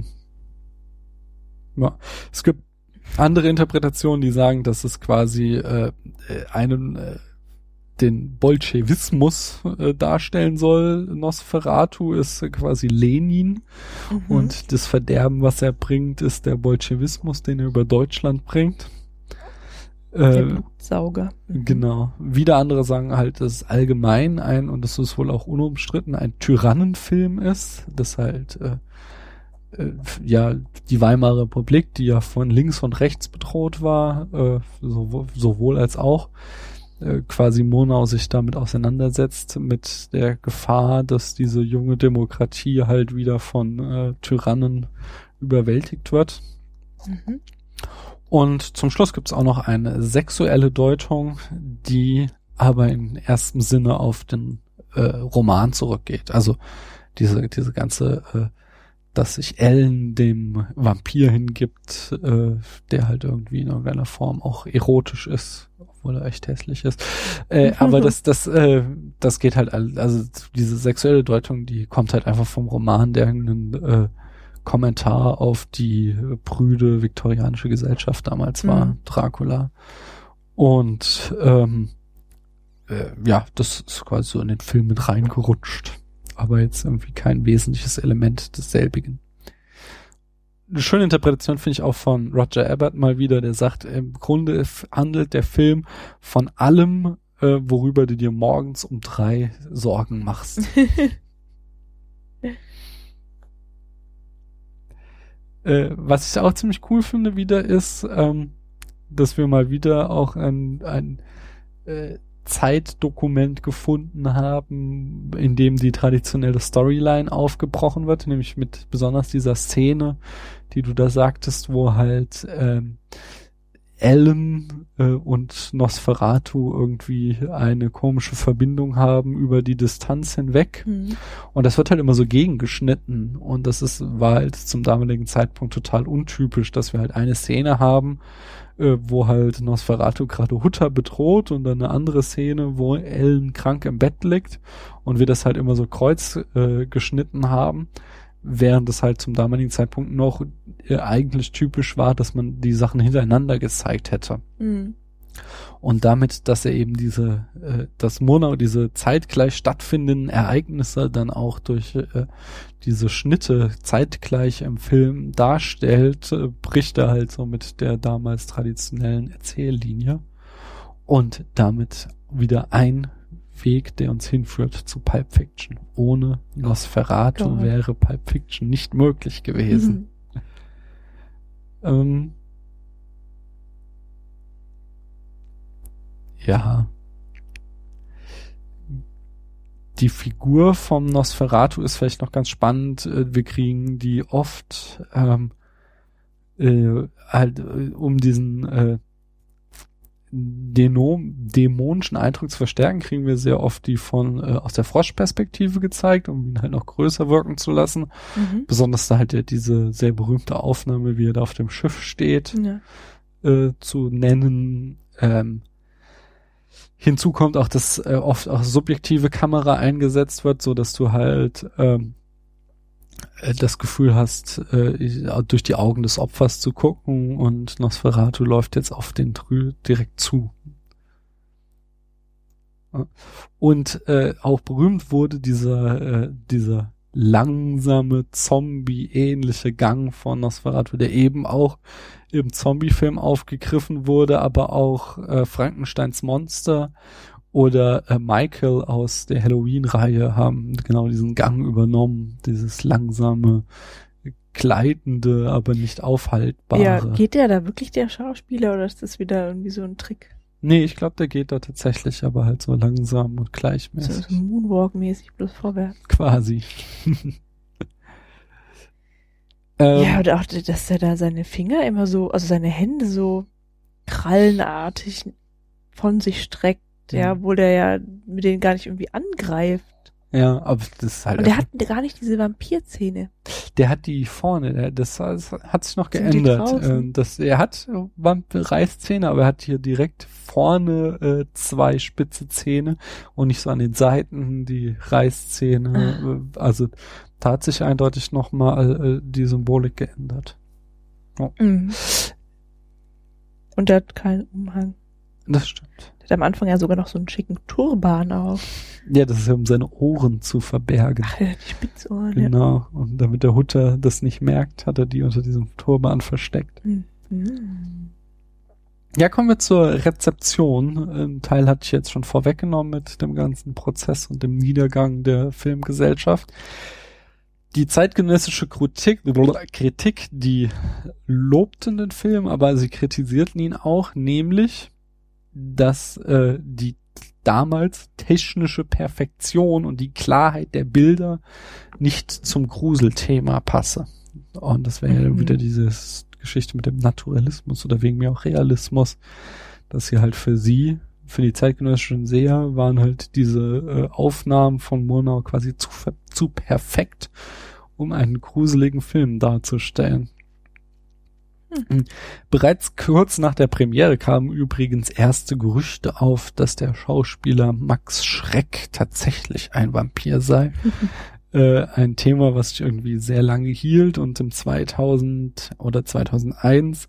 ja. Es gibt andere Interpretationen, die sagen, dass es quasi äh, einen äh, den Bolschewismus äh, darstellen soll. Nosferatu ist äh, quasi Lenin mhm. und das Verderben, was er bringt, ist der Bolschewismus, den er über Deutschland bringt. Der Blutsauger. Mhm. Genau. Wieder andere sagen halt, dass es allgemein ein, und das ist wohl auch unumstritten, ein Tyrannenfilm ist, das halt äh, äh, ja die Weimarer Republik, die ja von links und rechts bedroht war, äh, sowohl, sowohl als auch äh, quasi Murnau sich damit auseinandersetzt mit der Gefahr, dass diese junge Demokratie halt wieder von äh, Tyrannen überwältigt wird. Mhm. Und zum Schluss gibt es auch noch eine sexuelle Deutung, die aber im ersten Sinne auf den äh, Roman zurückgeht. Also diese diese ganze, äh, dass sich Ellen dem Vampir hingibt, äh, der halt irgendwie in irgendeiner Form auch erotisch ist, obwohl er echt hässlich ist. Äh, aber das das äh, das geht halt, also diese sexuelle Deutung, die kommt halt einfach vom Roman, der einen äh, Kommentar auf die prüde viktorianische Gesellschaft damals war, mhm. Dracula. Und ähm, äh, ja, das ist quasi so in den Film mit reingerutscht. Aber jetzt irgendwie kein wesentliches Element desselbigen. Eine schöne Interpretation finde ich auch von Roger Ebert mal wieder, der sagt, im Grunde handelt der Film von allem, äh, worüber du dir morgens um drei Sorgen machst. Äh, was ich auch ziemlich cool finde wieder ist, ähm, dass wir mal wieder auch ein, ein äh, Zeitdokument gefunden haben, in dem die traditionelle Storyline aufgebrochen wird, nämlich mit besonders dieser Szene, die du da sagtest, wo halt ähm, Ellen äh, und Nosferatu irgendwie eine komische Verbindung haben über die Distanz hinweg. Mhm. Und das wird halt immer so gegengeschnitten. Und das ist, war halt zum damaligen Zeitpunkt total untypisch, dass wir halt eine Szene haben, äh, wo halt Nosferatu gerade Hutter bedroht und dann eine andere Szene, wo Ellen krank im Bett liegt und wir das halt immer so kreuz äh, geschnitten haben. Während es halt zum damaligen Zeitpunkt noch äh, eigentlich typisch war, dass man die Sachen hintereinander gezeigt hätte. Mhm. Und damit, dass er eben diese, äh, dass Murnau diese zeitgleich stattfindenden Ereignisse dann auch durch äh, diese Schnitte zeitgleich im Film darstellt, äh, bricht er halt so mit der damals traditionellen Erzähllinie und damit wieder ein Weg, der uns hinführt zu Pulp Fiction. Ohne Nosferatu oh wäre Pulp Fiction nicht möglich gewesen. Mhm. Ähm, ja. Die Figur vom Nosferatu ist vielleicht noch ganz spannend. Wir kriegen die oft ähm, äh, halt um diesen äh, Dämon, dämonischen Eindruck zu verstärken, kriegen wir sehr oft die von äh, aus der Froschperspektive gezeigt, um ihn halt noch größer wirken zu lassen. Mhm. Besonders da halt ja diese sehr berühmte Aufnahme, wie er da auf dem Schiff steht, ja. äh, zu nennen. Ähm, hinzu kommt auch, dass äh, oft auch subjektive Kamera eingesetzt wird, so dass du halt ähm, das Gefühl hast, äh, durch die Augen des Opfers zu gucken und Nosferatu läuft jetzt auf den Trü direkt zu. Und äh, auch berühmt wurde dieser äh, dieser langsame, Zombie-ähnliche Gang von Nosferatu, der eben auch im Zombie-Film aufgegriffen wurde, aber auch äh, Frankensteins Monster oder äh, Michael aus der Halloween-Reihe haben genau diesen Gang übernommen, dieses langsame, gleitende, aber nicht aufhaltbare. Ja, geht der da wirklich, der Schauspieler, oder ist das wieder irgendwie so ein Trick? Nee, ich glaube, der geht da tatsächlich, aber halt so langsam und gleichmäßig. So, so Moonwalk-mäßig, bloß vorwärts. Quasi. ähm, ja, und auch, dass er da seine Finger immer so, also seine Hände so krallenartig von sich streckt. Ja, obwohl der ja mit denen gar nicht irgendwie angreift. Ja, aber das ist halt... Und der hat gar nicht diese Vampirzähne. Der hat die vorne, der, das, das hat sich noch geändert. Äh, das, er hat Vampir-Reißzähne, aber er hat hier direkt vorne äh, zwei spitze Zähne und nicht so an den Seiten die Reißzähne. Ah. Also da hat sich eindeutig nochmal äh, die Symbolik geändert. Oh. Mhm. Und er hat keinen Umhang. Das stimmt. Der hat am Anfang ja sogar noch so einen schicken Turban auf. Ja, das ist ja, um seine Ohren zu verbergen. Ach, ja, die Spitzohren. Genau. Ja. Und damit der Hutter das nicht merkt, hat er die unter diesem Turban versteckt. Mhm. Ja, kommen wir zur Rezeption. Ein Teil hatte ich jetzt schon vorweggenommen mit dem ganzen Prozess und dem Niedergang der Filmgesellschaft. Die zeitgenössische Kritik, Kritik, die lobten den Film, aber sie kritisierten ihn auch, nämlich dass äh, die damals technische Perfektion und die Klarheit der Bilder nicht zum Gruselthema passe. Und das wäre mhm. ja wieder diese Geschichte mit dem Naturalismus oder wegen mir auch Realismus, dass sie halt für sie, für die zeitgenössischen Seher, waren halt diese äh, Aufnahmen von Murnau quasi zu, zu perfekt, um einen gruseligen Film darzustellen. Mhm. Bereits kurz nach der Premiere kamen übrigens erste Gerüchte auf, dass der Schauspieler Max Schreck tatsächlich ein Vampir sei. Mhm. Äh, ein Thema, was sich irgendwie sehr lange hielt, und im zweitausend oder zweitausendeins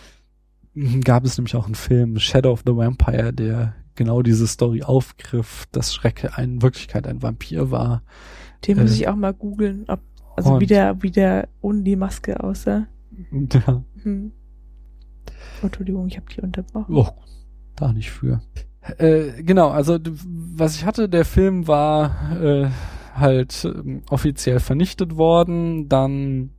gab es nämlich auch einen Film, Shadow of the Vampire, der genau diese Story aufgriff, dass Schreck in Wirklichkeit ein Vampir war. Den äh, muss ich auch mal googeln, ob, also wie der, wie der ohne die Maske aussah. Ja. Hm. Oh, Entschuldigung, ich habe dich unterbrochen. Oh, da nicht für. Äh, genau, also was ich hatte, der Film war äh, halt äh, offiziell vernichtet worden, dann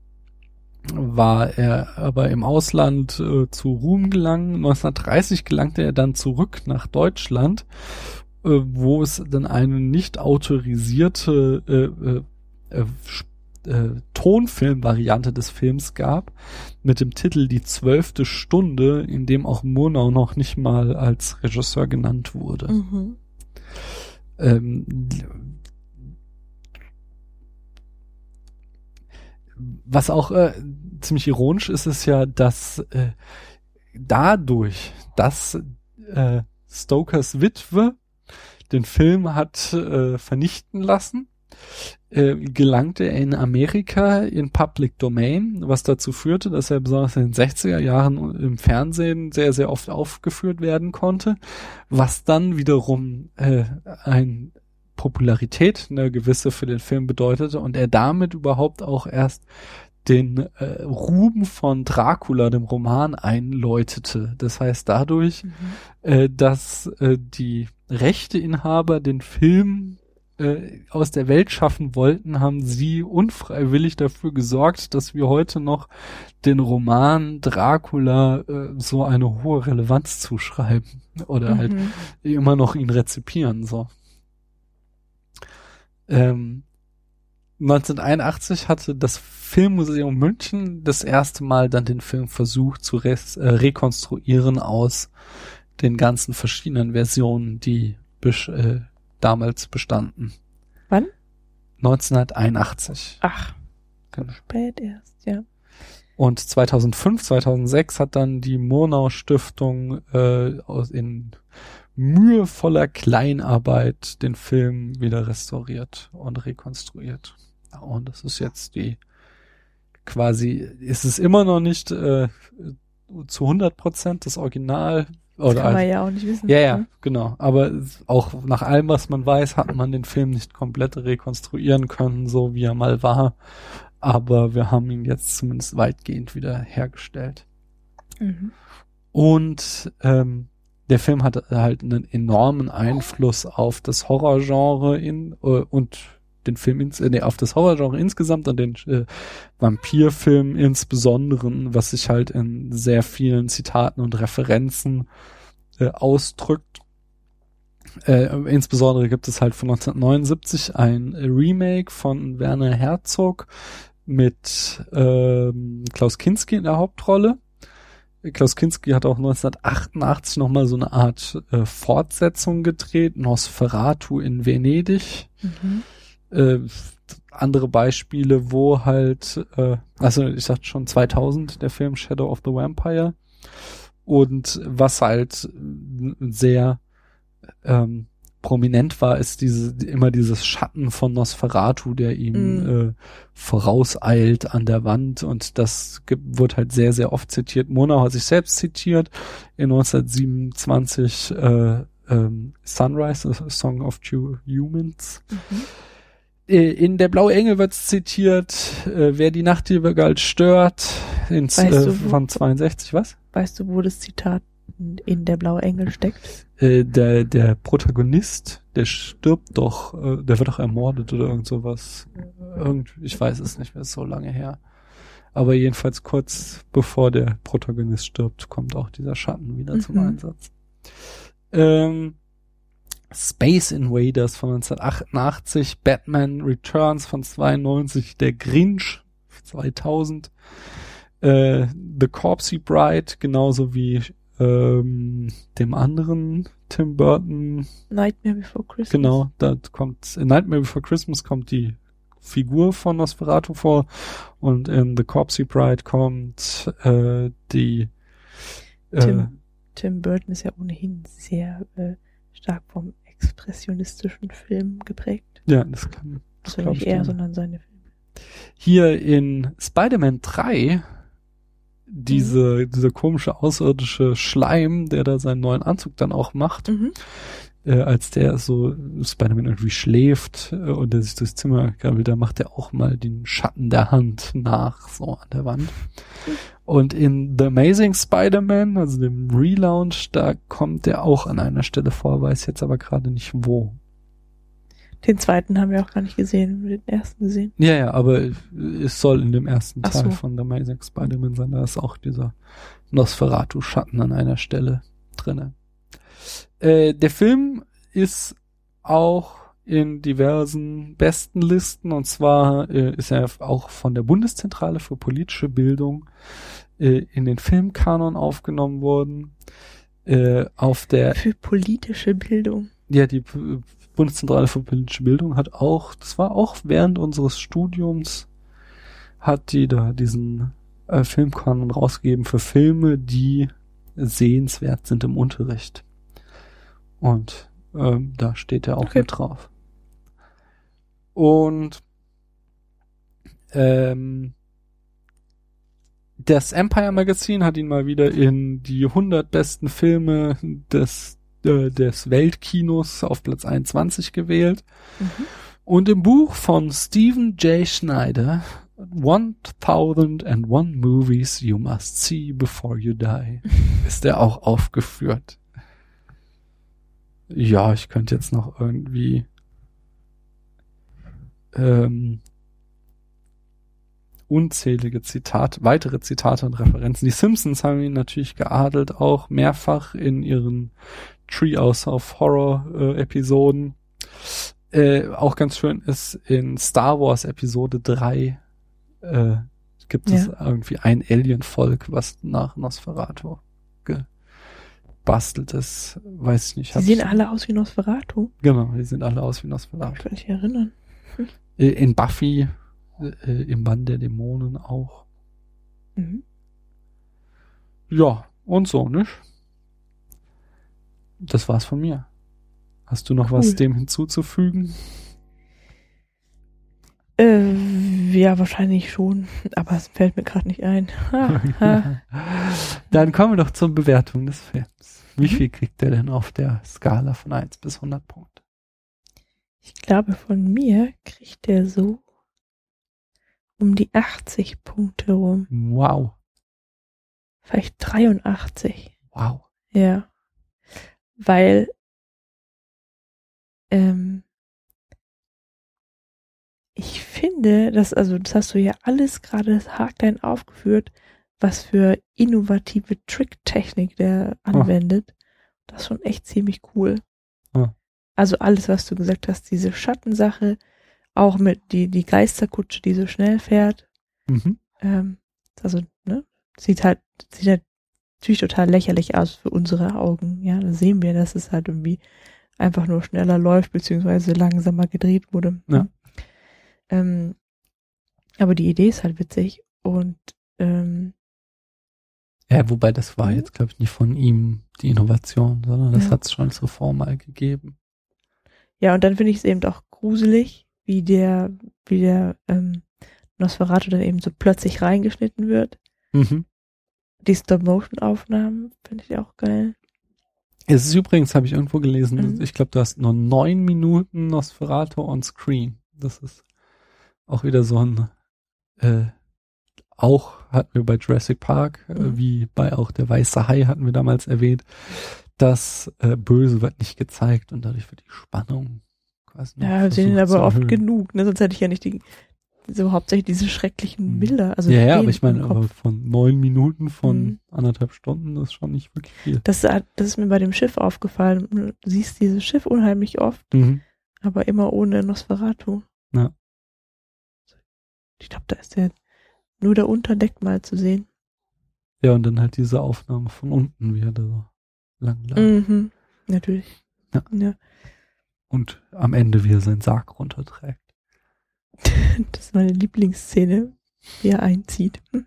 war er aber im Ausland äh, zu Ruhm gelangt. neunzehnhundertdreißig gelangte er dann zurück nach Deutschland äh, wo es dann eine nicht autorisierte äh, äh, äh, Tonfilmvariante des Films gab, mit dem Titel Die zwölfte Stunde, in dem auch Murnau noch nicht mal als Regisseur genannt wurde. Mhm. Ähm, was auch äh, ziemlich ironisch ist, ist ja, dass äh, dadurch, dass äh, Stokers Witwe den Film hat äh, vernichten lassen, äh, gelangte er in Amerika in Public Domain, was dazu führte, dass er besonders in den sechziger Jahren im Fernsehen sehr, sehr oft aufgeführt werden konnte, was dann wiederum äh, ein Popularität, eine gewisse für den Film bedeutete und er damit überhaupt auch erst den äh, Ruhm von Dracula, dem Roman, einläutete. Das heißt dadurch, mhm. äh, dass äh, die Rechteinhaber den Film äh, aus der Welt schaffen wollten, haben sie unfreiwillig dafür gesorgt, dass wir heute noch den Roman Dracula äh, so eine hohe Relevanz zuschreiben oder mhm. halt immer noch ihn rezipieren, so. Ähm, neunzehnhunderteinundachtzig hatte das Filmmuseum München das erste Mal dann den Film versucht zu res- äh, rekonstruieren aus den ganzen verschiedenen Versionen, die besch- äh, damals bestanden. Wann? neunzehnhunderteinundachtzig. Ach, genau. Spät erst, ja. Und zweitausendfünf, zweitausendsechs hat dann die Murnau Stiftung äh, aus in mühevoller Kleinarbeit den Film wieder restauriert und rekonstruiert. Und das ist jetzt die quasi, ist es immer noch nicht äh, zu hundert Prozent das Original. Oder das kann man ja auch nicht wissen. Ja, ja, ne? Genau. Aber auch nach allem, was man weiß, hat man den Film nicht komplett rekonstruieren können, so wie er mal war. Aber wir haben ihn jetzt zumindest weitgehend wieder hergestellt. Mhm. Und ähm, der Film hat halt einen enormen Einfluss auf das Horrorgenre in äh, und den Film ins, äh, nee, auf das Horrorgenre insgesamt und den äh, Vampirfilm insbesondere, was sich halt in sehr vielen Zitaten und Referenzen äh, ausdrückt. Äh, insbesondere gibt es halt von neunzehnhundertneunundsiebzig ein Remake von Werner Herzog mit ähm, Klaus Kinski in der Hauptrolle. Klaus Kinski hat auch neunzehnhundertachtundachtzig nochmal so eine Art äh, Fortsetzung gedreht, Nosferatu in Venedig. Mhm. Äh, andere Beispiele, wo halt, äh, also ich sagte schon zweitausend, der Film Shadow of the Vampire. Und was halt sehr ähm, prominent war, ist diese immer dieses Schatten von Nosferatu, der ihm mm. äh, vorauseilt an der Wand, und das gibt, wird halt sehr, sehr oft zitiert. Murnau hat sich selbst zitiert in neunzehnhundertsiebenundzwanzig äh, ähm, Sunrise, a Song of Two Humans. Mhm. Äh, in Der blaue Engel wird zitiert, äh, wer die Nachtigall stört, ins, weißt äh, du, von zweiundsechzig, was? Weißt du, wo das Zitat in Der blaue Engel steckt? Äh, der, der Protagonist, der stirbt doch, äh, der wird doch ermordet oder irgend sowas. Irgend, ich weiß es nicht mehr, ist so lange her. Aber jedenfalls kurz bevor der Protagonist stirbt, kommt auch dieser Schatten wieder mhm. zum Einsatz. Ähm, Space Invaders von neunzehnhundertachtundachtzig, Batman Returns von zweiundneunzig, Der Grinch zweitausend, äh, The Corpse Bride, genauso wie ähm, dem anderen Tim Burton. Nightmare Before Christmas. Genau, da kommt, in Nightmare Before Christmas kommt die Figur von Nosferatu vor, und in The Corpse Bride kommt äh, die äh, Tim, Tim Burton ist ja ohnehin sehr äh, stark vom expressionistischen Film geprägt. Ja, das kann. Das also nicht er, sondern seine Filme. Hier in Spider-Man drei diese, mhm. dieser komische außerirdische Schleim, der da seinen neuen Anzug dann auch macht, mhm. äh, als der so Spider-Man irgendwie schläft äh, und der sich durchs Zimmer krabbelt, da macht er auch mal den Schatten der Hand nach, so an der Wand. Mhm. Und in The Amazing Spider-Man, also dem Relaunch, da kommt der auch an einer Stelle vor, weiß jetzt aber gerade nicht wo. Den zweiten haben wir auch gar nicht gesehen, wir haben den ersten gesehen. Ja, ja, aber es soll in dem ersten Ach Teil so. von The Amazing Spider-Man sein, da ist auch dieser Nosferatu-Schatten an einer Stelle drinne. Äh, der Film ist auch in diversen besten Listen, und zwar äh, ist er auch von der Bundeszentrale für politische Bildung äh, in den Filmkanon aufgenommen worden. Äh, auf der Für politische Bildung. Ja, die P- Bundeszentrale für politische Bildung hat auch, das war auch während unseres Studiums, hat die da diesen äh, Filmkanon rausgegeben für Filme, die sehenswert sind im Unterricht. Und ähm, da steht er auch Okay. mit drauf. Und ähm, das Empire Magazine hat ihn mal wieder in die hundert besten Filme des, äh, des Weltkinos auf Platz einundzwanzig gewählt. Mhm. Und im Buch von Stephen J. Schneider, one thousand one Movies You Must See Before You Die, ist er auch aufgeführt. Ja, ich könnte jetzt noch irgendwie ähm, unzählige Zitate, weitere Zitate und Referenzen. Die Simpsons haben ihn natürlich geadelt, auch mehrfach in ihren Treehouse of Horror äh, Episoden. Äh, auch ganz schön ist, in Star Wars Episode drei äh, gibt es Ja. irgendwie ein Alien-Volk, was nach Nosferatu gebastelt ist. Weiß ich nicht. Sie hab's- sehen alle aus wie Nosferatu. Genau, die sehen alle aus wie Ich Nosferatu. kann mich erinnern. Äh, In Buffy, äh, im Bann der Dämonen auch. Mhm. Ja, und so, nicht? Das war's von mir. Hast du noch Cool. was dem hinzuzufügen? Äh, ja, wahrscheinlich schon. Aber es fällt mir gerade nicht ein. Ha, ha. Dann kommen wir doch zur Bewertung des Films. Wie Mhm. viel kriegt der denn auf der Skala von eins bis hundert Punkte? Ich glaube, von mir kriegt der so um die achtzig Punkte rum. Wow. Vielleicht dreiundachtzig. Wow. Ja. Weil, ähm, ich finde, dass, also das hast du ja alles gerade haarklein aufgeführt, was für innovative Tricktechnik der anwendet. Das ist schon echt ziemlich cool. Ah. Also alles, was du gesagt hast, diese Schattensache, auch mit die, die Geisterkutsche, die so schnell fährt. Mhm. Ähm, also, ne, sieht halt, sieht halt natürlich total lächerlich aus für unsere Augen. Ja, da sehen wir, dass es halt irgendwie einfach nur schneller läuft, beziehungsweise langsamer gedreht wurde. Ja. Ähm, aber die Idee ist halt witzig und ähm, Ja, wobei das war Mhm. jetzt, glaube ich, nicht von ihm die Innovation, sondern das Ja. hat es schon zuvor mal gegeben. ja, und dann finde ich es eben auch gruselig, wie der, wie der ähm, Nosferatu dann eben so plötzlich reingeschnitten wird. Mhm. Die Stop-Motion-Aufnahmen finde ich auch geil. Es ist übrigens, habe ich irgendwo gelesen, Mhm. ich glaube, du hast nur neun Minuten Nosferatu on Screen. Das ist auch wieder so ein, äh, auch hatten wir bei Jurassic Park, äh, Mhm. wie bei auch der Weiße Hai hatten wir damals erwähnt, das äh, Böse wird nicht gezeigt und dadurch wird die Spannung quasi noch Ja, wir sehen ihn versucht zu aber oft erhöhen. genug, ne? Sonst hätte ich ja nicht die, so hauptsächlich diese schrecklichen Mhm. Bilder. Also Ja, ja, den aber ich meine, im aber Kopf. von neun Minuten von Mhm. anderthalb Stunden, das ist schon nicht wirklich viel. Das, das ist mir bei dem Schiff aufgefallen. Du siehst dieses Schiff unheimlich oft, Mhm. aber immer ohne Nosferatu. Ja. Ich glaube, da ist der nur der Unterdeck mal zu sehen. Ja, und dann halt diese Aufnahme von unten, wie er da so lang lag. Mhm. Natürlich. Ja. Ja. Und am Ende, wie er seinen Sarg runterträgt. Das ist meine Lieblingsszene, wie er einzieht. Hm.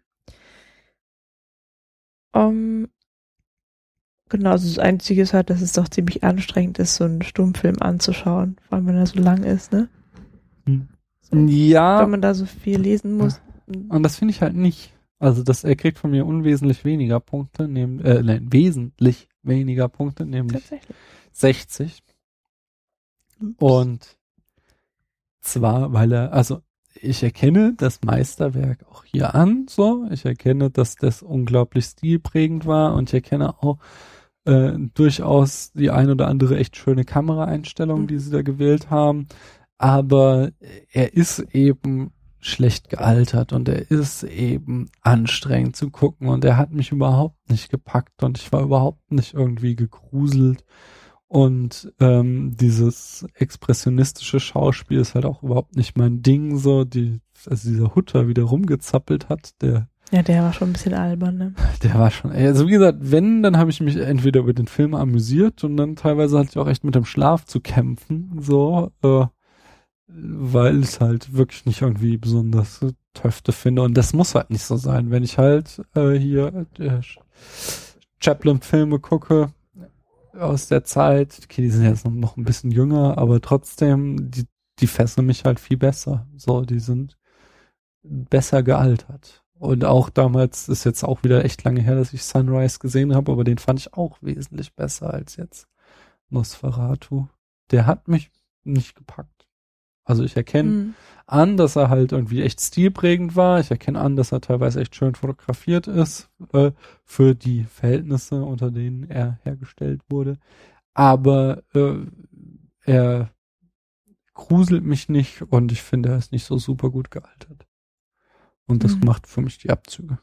Um, genau, also das Einzige ist halt, dass es doch ziemlich anstrengend ist, so einen Stummfilm anzuschauen. Vor allem, wenn er so lang ist, ne? Hm. So, Ja, wenn man da so viel lesen muss. und das finde ich halt nicht. Also das, er kriegt von mir unwesentlich weniger Punkte, nehm, äh, nein, wesentlich weniger Punkte, nämlich Tatsächlich. sechzig. Ups. Und zwar, weil er, also ich erkenne das Meisterwerk auch hier an, so. Ich erkenne, dass das unglaublich stilprägend war und ich erkenne auch äh, durchaus die ein oder andere echt schöne Kameraeinstellung, Mhm. die sie da gewählt haben. Aber er ist eben schlecht gealtert und er ist eben anstrengend zu gucken und er hat mich überhaupt nicht gepackt und ich war überhaupt nicht irgendwie gegruselt Und ähm, dieses expressionistische Schauspiel ist halt auch überhaupt nicht mein Ding, so die, also dieser Hutter wieder rumgezappelt hat, der Ja, der war schon ein bisschen albern, ne? Der war schon, also wie gesagt, wenn, dann habe ich mich entweder über den Film amüsiert und dann teilweise hatte ich auch echt mit dem Schlaf zu kämpfen, so, äh, weil ich es halt wirklich nicht irgendwie besonders Töfte finde und das muss halt nicht so sein. Wenn ich halt äh, hier äh, Chaplin-Filme gucke aus der Zeit, okay, die sind jetzt noch, noch ein bisschen jünger, aber trotzdem, die, die fesseln mich halt viel besser. So, die sind besser gealtert. Und auch damals ist jetzt auch wieder echt lange her, dass ich Sunrise gesehen habe, aber den fand ich auch wesentlich besser als jetzt Nosferatu. Der hat mich nicht gepackt. Also ich erkenne mhm. an, dass er halt irgendwie echt stilprägend war. Ich erkenne an, dass er teilweise echt schön fotografiert ist äh, für die Verhältnisse, unter denen er hergestellt wurde. Aber äh, er gruselt mich nicht und ich finde, er ist nicht so super gut gealtert. Und das mhm. macht für mich die Abzüge.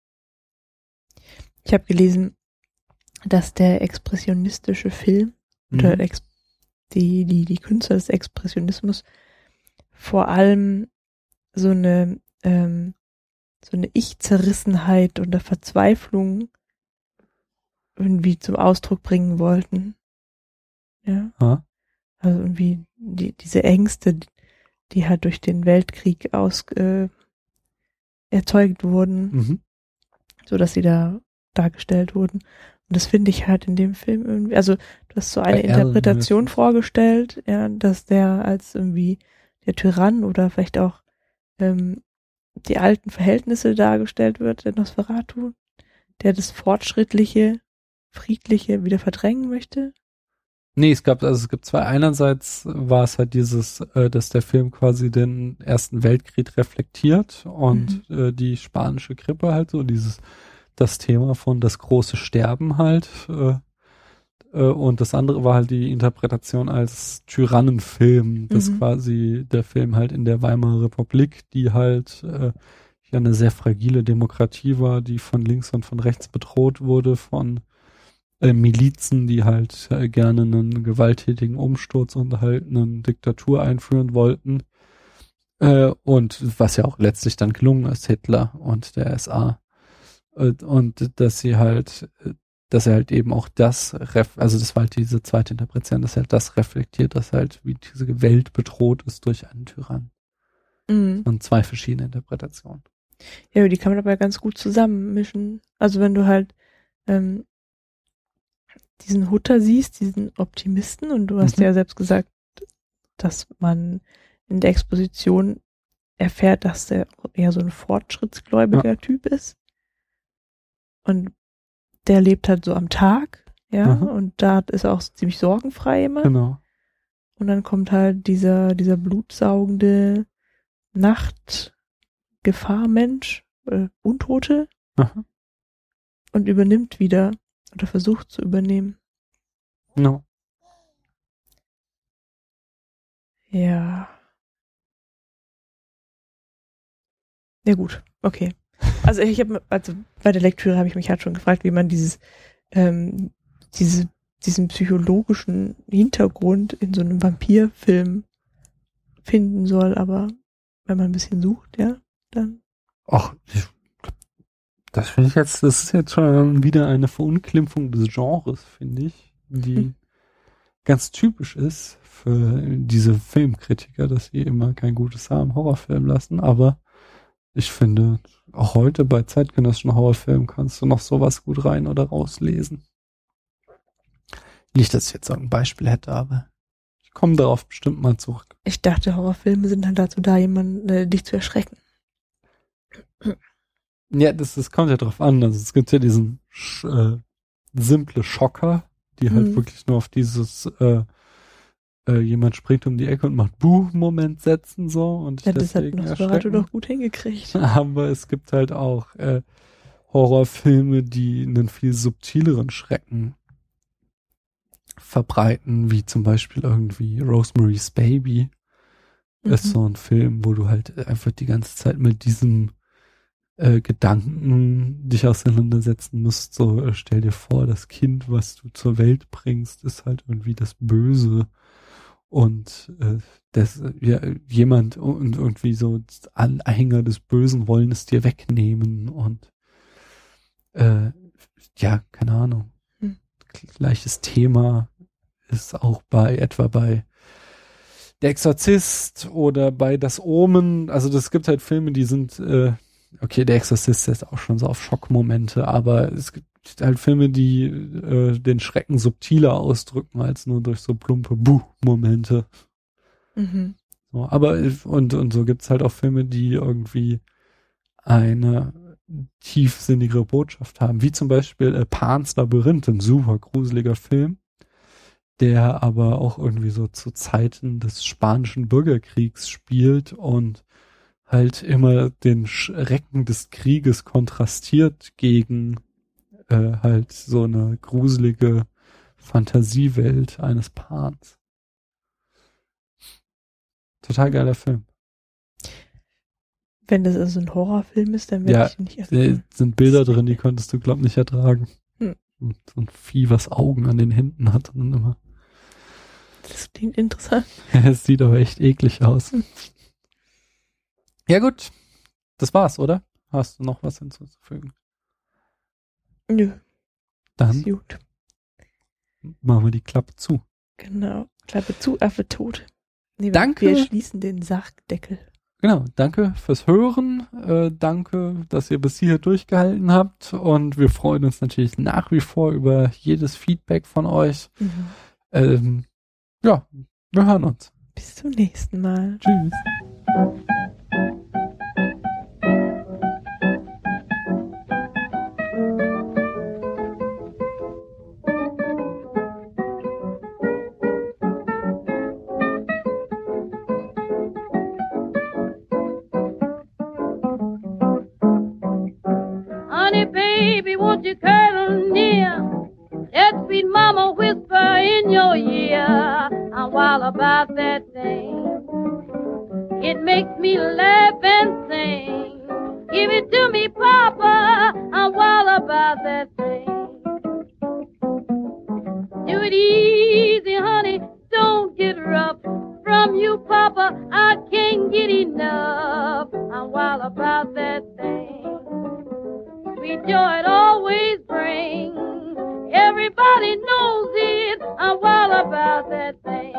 Ich habe gelesen, dass der expressionistische Film mhm. oder ex- die, die, die Künstler des Expressionismus vor allem so eine, ähm, so eine Ich-Zerrissenheit oder Verzweiflung irgendwie zum Ausdruck bringen wollten. Ja. Ha? Also irgendwie die, diese Ängste, die halt durch den Weltkrieg aus, äh, erzeugt wurden, mhm. so dass sie da dargestellt wurden. Und das finde ich halt in dem Film irgendwie, also du hast so eine Bei Interpretation Alan vorgestellt, ja, dass der als irgendwie der Tyrann oder vielleicht auch ähm, die alten Verhältnisse dargestellt wird, der Nosferatu, der das Fortschrittliche, Friedliche wieder verdrängen möchte. Nee, es gab, also es gibt zwei. Einerseits war es halt dieses, äh, dass der Film quasi den Ersten Weltkrieg reflektiert und mhm. äh, die spanische Grippe halt so, dieses, das Thema von das große Sterben halt. Äh, äh, und das andere war halt die Interpretation als Tyrannenfilm, dass mhm. quasi der Film halt in der Weimarer Republik, die halt äh, ja eine sehr fragile Demokratie war, die von links und von rechts bedroht wurde, von Äh, Milizen, die halt äh, gerne einen gewalttätigen Umsturz und halt eine Diktatur einführen wollten. Äh, und was ja auch letztlich dann gelungen ist, Hitler und der S A. Äh, und dass sie halt, dass er halt eben auch das, ref- also das war halt diese zweite Interpretation, dass er halt das reflektiert, dass halt wie diese Welt bedroht ist durch einen Tyrann. Mhm. Und zwei verschiedene Interpretationen. Ja, die kann man aber ganz gut zusammenmischen. Also wenn du halt ähm, diesen Hutter siehst, diesen Optimisten, und du hast mhm. ja selbst gesagt, dass man in der Exposition erfährt, dass der eher so ein fortschrittsgläubiger ja. Typ ist. Und der lebt halt so am Tag, ja, mhm. und da ist er auch ziemlich sorgenfrei immer. Genau. Und dann kommt halt dieser, dieser blutsaugende Nachtgefahrmensch, äh, Untote, mhm. und übernimmt wieder oder versucht zu übernehmen. No. Ja. Ja gut, okay. Also ich habe, also bei der Lektüre habe ich mich halt schon gefragt, wie man dieses, ähm, diese, diesen psychologischen Hintergrund in so einem Vampirfilm finden soll, aber wenn man ein bisschen sucht, ja, dann. Ach, das finde ich jetzt, das ist jetzt schon wieder eine Verunglimpfung des Genres, finde ich, die hm. ganz typisch ist für diese Filmkritiker, dass sie immer kein gutes Haar im Horrorfilm lassen, aber ich finde, auch heute bei zeitgenössischen Horrorfilmen kannst du noch sowas gut rein oder rauslesen. Nicht, dass ich jetzt ein Beispiel hätte, aber ich komme darauf bestimmt mal zurück. Ich dachte, Horrorfilme sind halt dazu da, jemanden, äh, dich zu erschrecken. Ja, das, das kommt ja drauf an. Also es gibt ja diesen äh, simple Schocker, die halt mhm. wirklich nur auf dieses äh, äh, jemand springt um die Ecke und macht Buh-Moment setzen so und ja, das hat Nosferatu doch gut hingekriegt. Aber es gibt halt auch äh, Horrorfilme, die einen viel subtileren Schrecken verbreiten, wie zum Beispiel irgendwie Rosemary's Baby. Mhm. Ist so ein Film, wo du halt einfach die ganze Zeit mit diesem äh, Gedanken dich auseinandersetzen musst. So, äh, stell dir vor, das Kind, was du zur Welt bringst, ist halt irgendwie das Böse. Und äh, das, ja, jemand und irgendwie so Anhänger des Bösen wollen es dir wegnehmen und äh, ja, keine Ahnung. Hm. Gleiches Thema ist auch bei etwa bei Der Exorzist oder bei Das Omen. Also das gibt halt Filme, die sind äh, okay, Der Exorzist ist auch schon so auf Schockmomente, aber es gibt halt Filme, die äh, den Schrecken subtiler ausdrücken als nur durch so plumpe Buh-Momente. Mhm. So, aber und und so gibt's halt auch Filme, die irgendwie eine tiefsinnigere Botschaft haben, wie zum Beispiel äh, Pans Labyrinth, ein super gruseliger Film, der aber auch irgendwie so zu Zeiten des Spanischen Bürgerkriegs spielt und halt immer den Schrecken des Krieges kontrastiert gegen äh, halt so eine gruselige Fantasiewelt eines Pans. Total geiler Film. Wenn das also ein Horrorfilm ist, dann werde ja, ich nicht erfahren. Da sind Bilder drin, die konntest du, glaub nicht ertragen. Hm. Und so ein Vieh, was Augen an den Händen hat und immer. Das klingt interessant. Es sieht aber echt eklig aus. Hm. Ja gut, das war's, oder? Hast du noch was hinzuzufügen? Nö. Dann ist gut. Machen wir die Klappe zu. Genau, Klappe zu, Affe tot. Nee, danke. Wir schließen den Sargdeckel. Genau, danke fürs Hören. Äh, danke, dass ihr bis hier durchgehalten habt. Und wir freuen uns natürlich nach wie vor über jedes Feedback von euch. Mhm. Ähm, ja, wir hören uns. Bis zum nächsten Mal. Tschüss. About that thing, it makes me laugh and sing. Give it to me, Papa, I'm wild about that thing. Do it easy, honey, don't get rough. From you, Papa, I can't get enough. I'm wild about that thing. Sweet joy it always brings. Everybody knows it. I'm wild about that thing.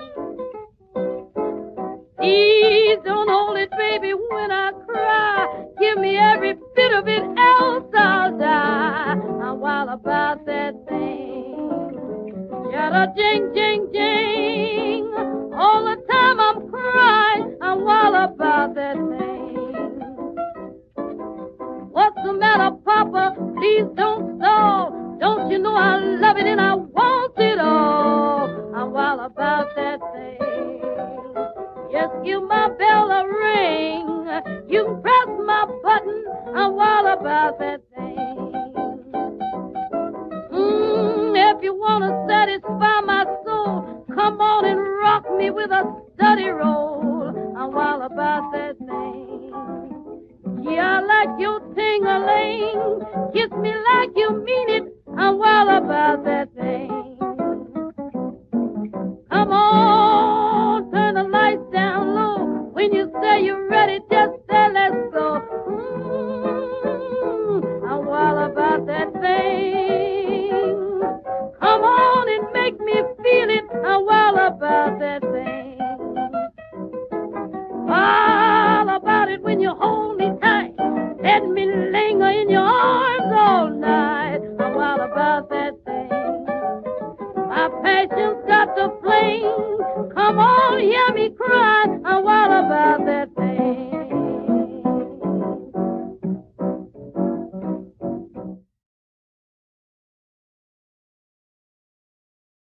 Please don't hold it, baby, when I cry. Give me every bit of it, else I'll die. I'm wild about that thing. Yada jing, jing, jing. All the time I'm crying. I'm wild about that thing. What's the matter, Papa? Please don't stall. Don't you know I love it and I want it all? I'm wild about that thing. Just give my bell a ring. You can press my button. I'm wild about that thing. Mm, if you want to satisfy my soul, come on and rock me with a steady roll. I'm wild about that thing. Yeah, I like your ting-a-ling. Kiss me like you mean it. I'm wild about that thing. Come on, turn the lights down low. When you say you're ready, just say let's go. Mm, I'm wild about that thing. Come on and make me feel it. I'm wild about that thing. Wild about it when you hold me tight. Let me linger in your arms all night. I'm wild about that thing. My passion's got the flame. Come on, hear me cry.